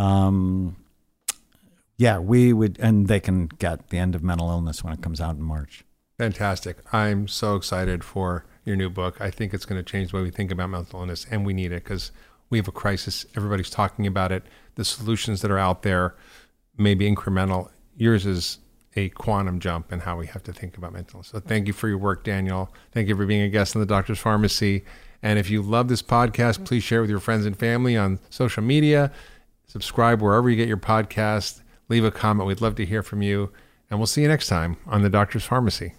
Yeah, we would, and they can get The End of Mental Illness when it comes out in March. Fantastic. I'm so excited for your new book. I think it's going to change the way we think about mental illness, and we need it because we have a crisis. Everybody's talking about it. The solutions that are out there may be incremental. Yours is a quantum jump in how we have to think about mental illness. So thank you for your work, Daniel. Thank you for being a guest on the Doctor's Pharmacy. And if you love this podcast, please share it with your friends and family on social media. Subscribe wherever you get your podcast. Leave a comment. We'd love to hear from you. And we'll see you next time on the Doctor's Pharmacy.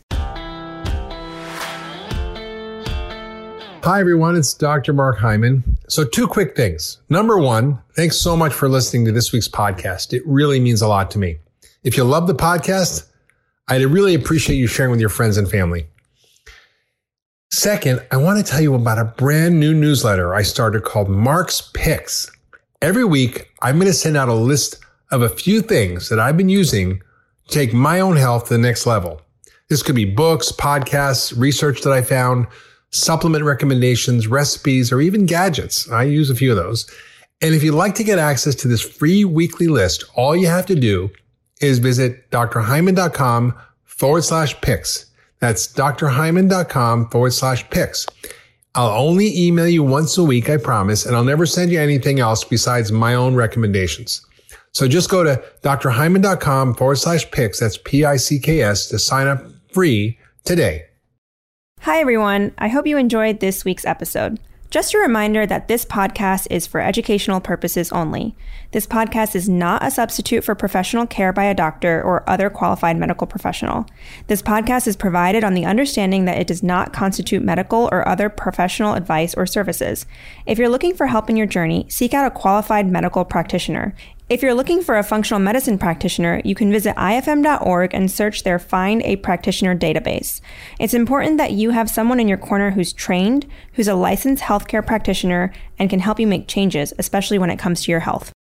Hi, everyone. It's Dr. Mark Hyman. So 2 quick things. Number 1, thanks so much for listening to this week's podcast. It really means a lot to me. If you love the podcast, I'd really appreciate you sharing with your friends and family. Second, I want to tell you about a brand new newsletter I started called Mark's Picks. Every week, I'm going to send out a list of a few things that I've been using to take my own health to the next level. This could be books, podcasts, research that I found, supplement recommendations, recipes, or even gadgets. I use a few of those. And if you'd like to get access to this free weekly list, all you have to do is visit drhyman.com/picks. That's drhyman.com/picks. I'll only email you once a week, I promise, and I'll never send you anything else besides my own recommendations. So just go to drhyman.com/picks, that's PICKS, to sign up free today. Hi, everyone. I hope you enjoyed this week's episode. Just a reminder that this podcast is for educational purposes only. This podcast is not a substitute for professional care by a doctor or other qualified medical professional. This podcast is provided on the understanding that it does not constitute medical or other professional advice or services. If you're looking for help in your journey, seek out a qualified medical practitioner. If you're looking for a functional medicine practitioner, you can visit ifm.org and search their Find a Practitioner database. It's important that you have someone in your corner who's trained, who's a licensed healthcare practitioner, and can help you make changes, especially when it comes to your health.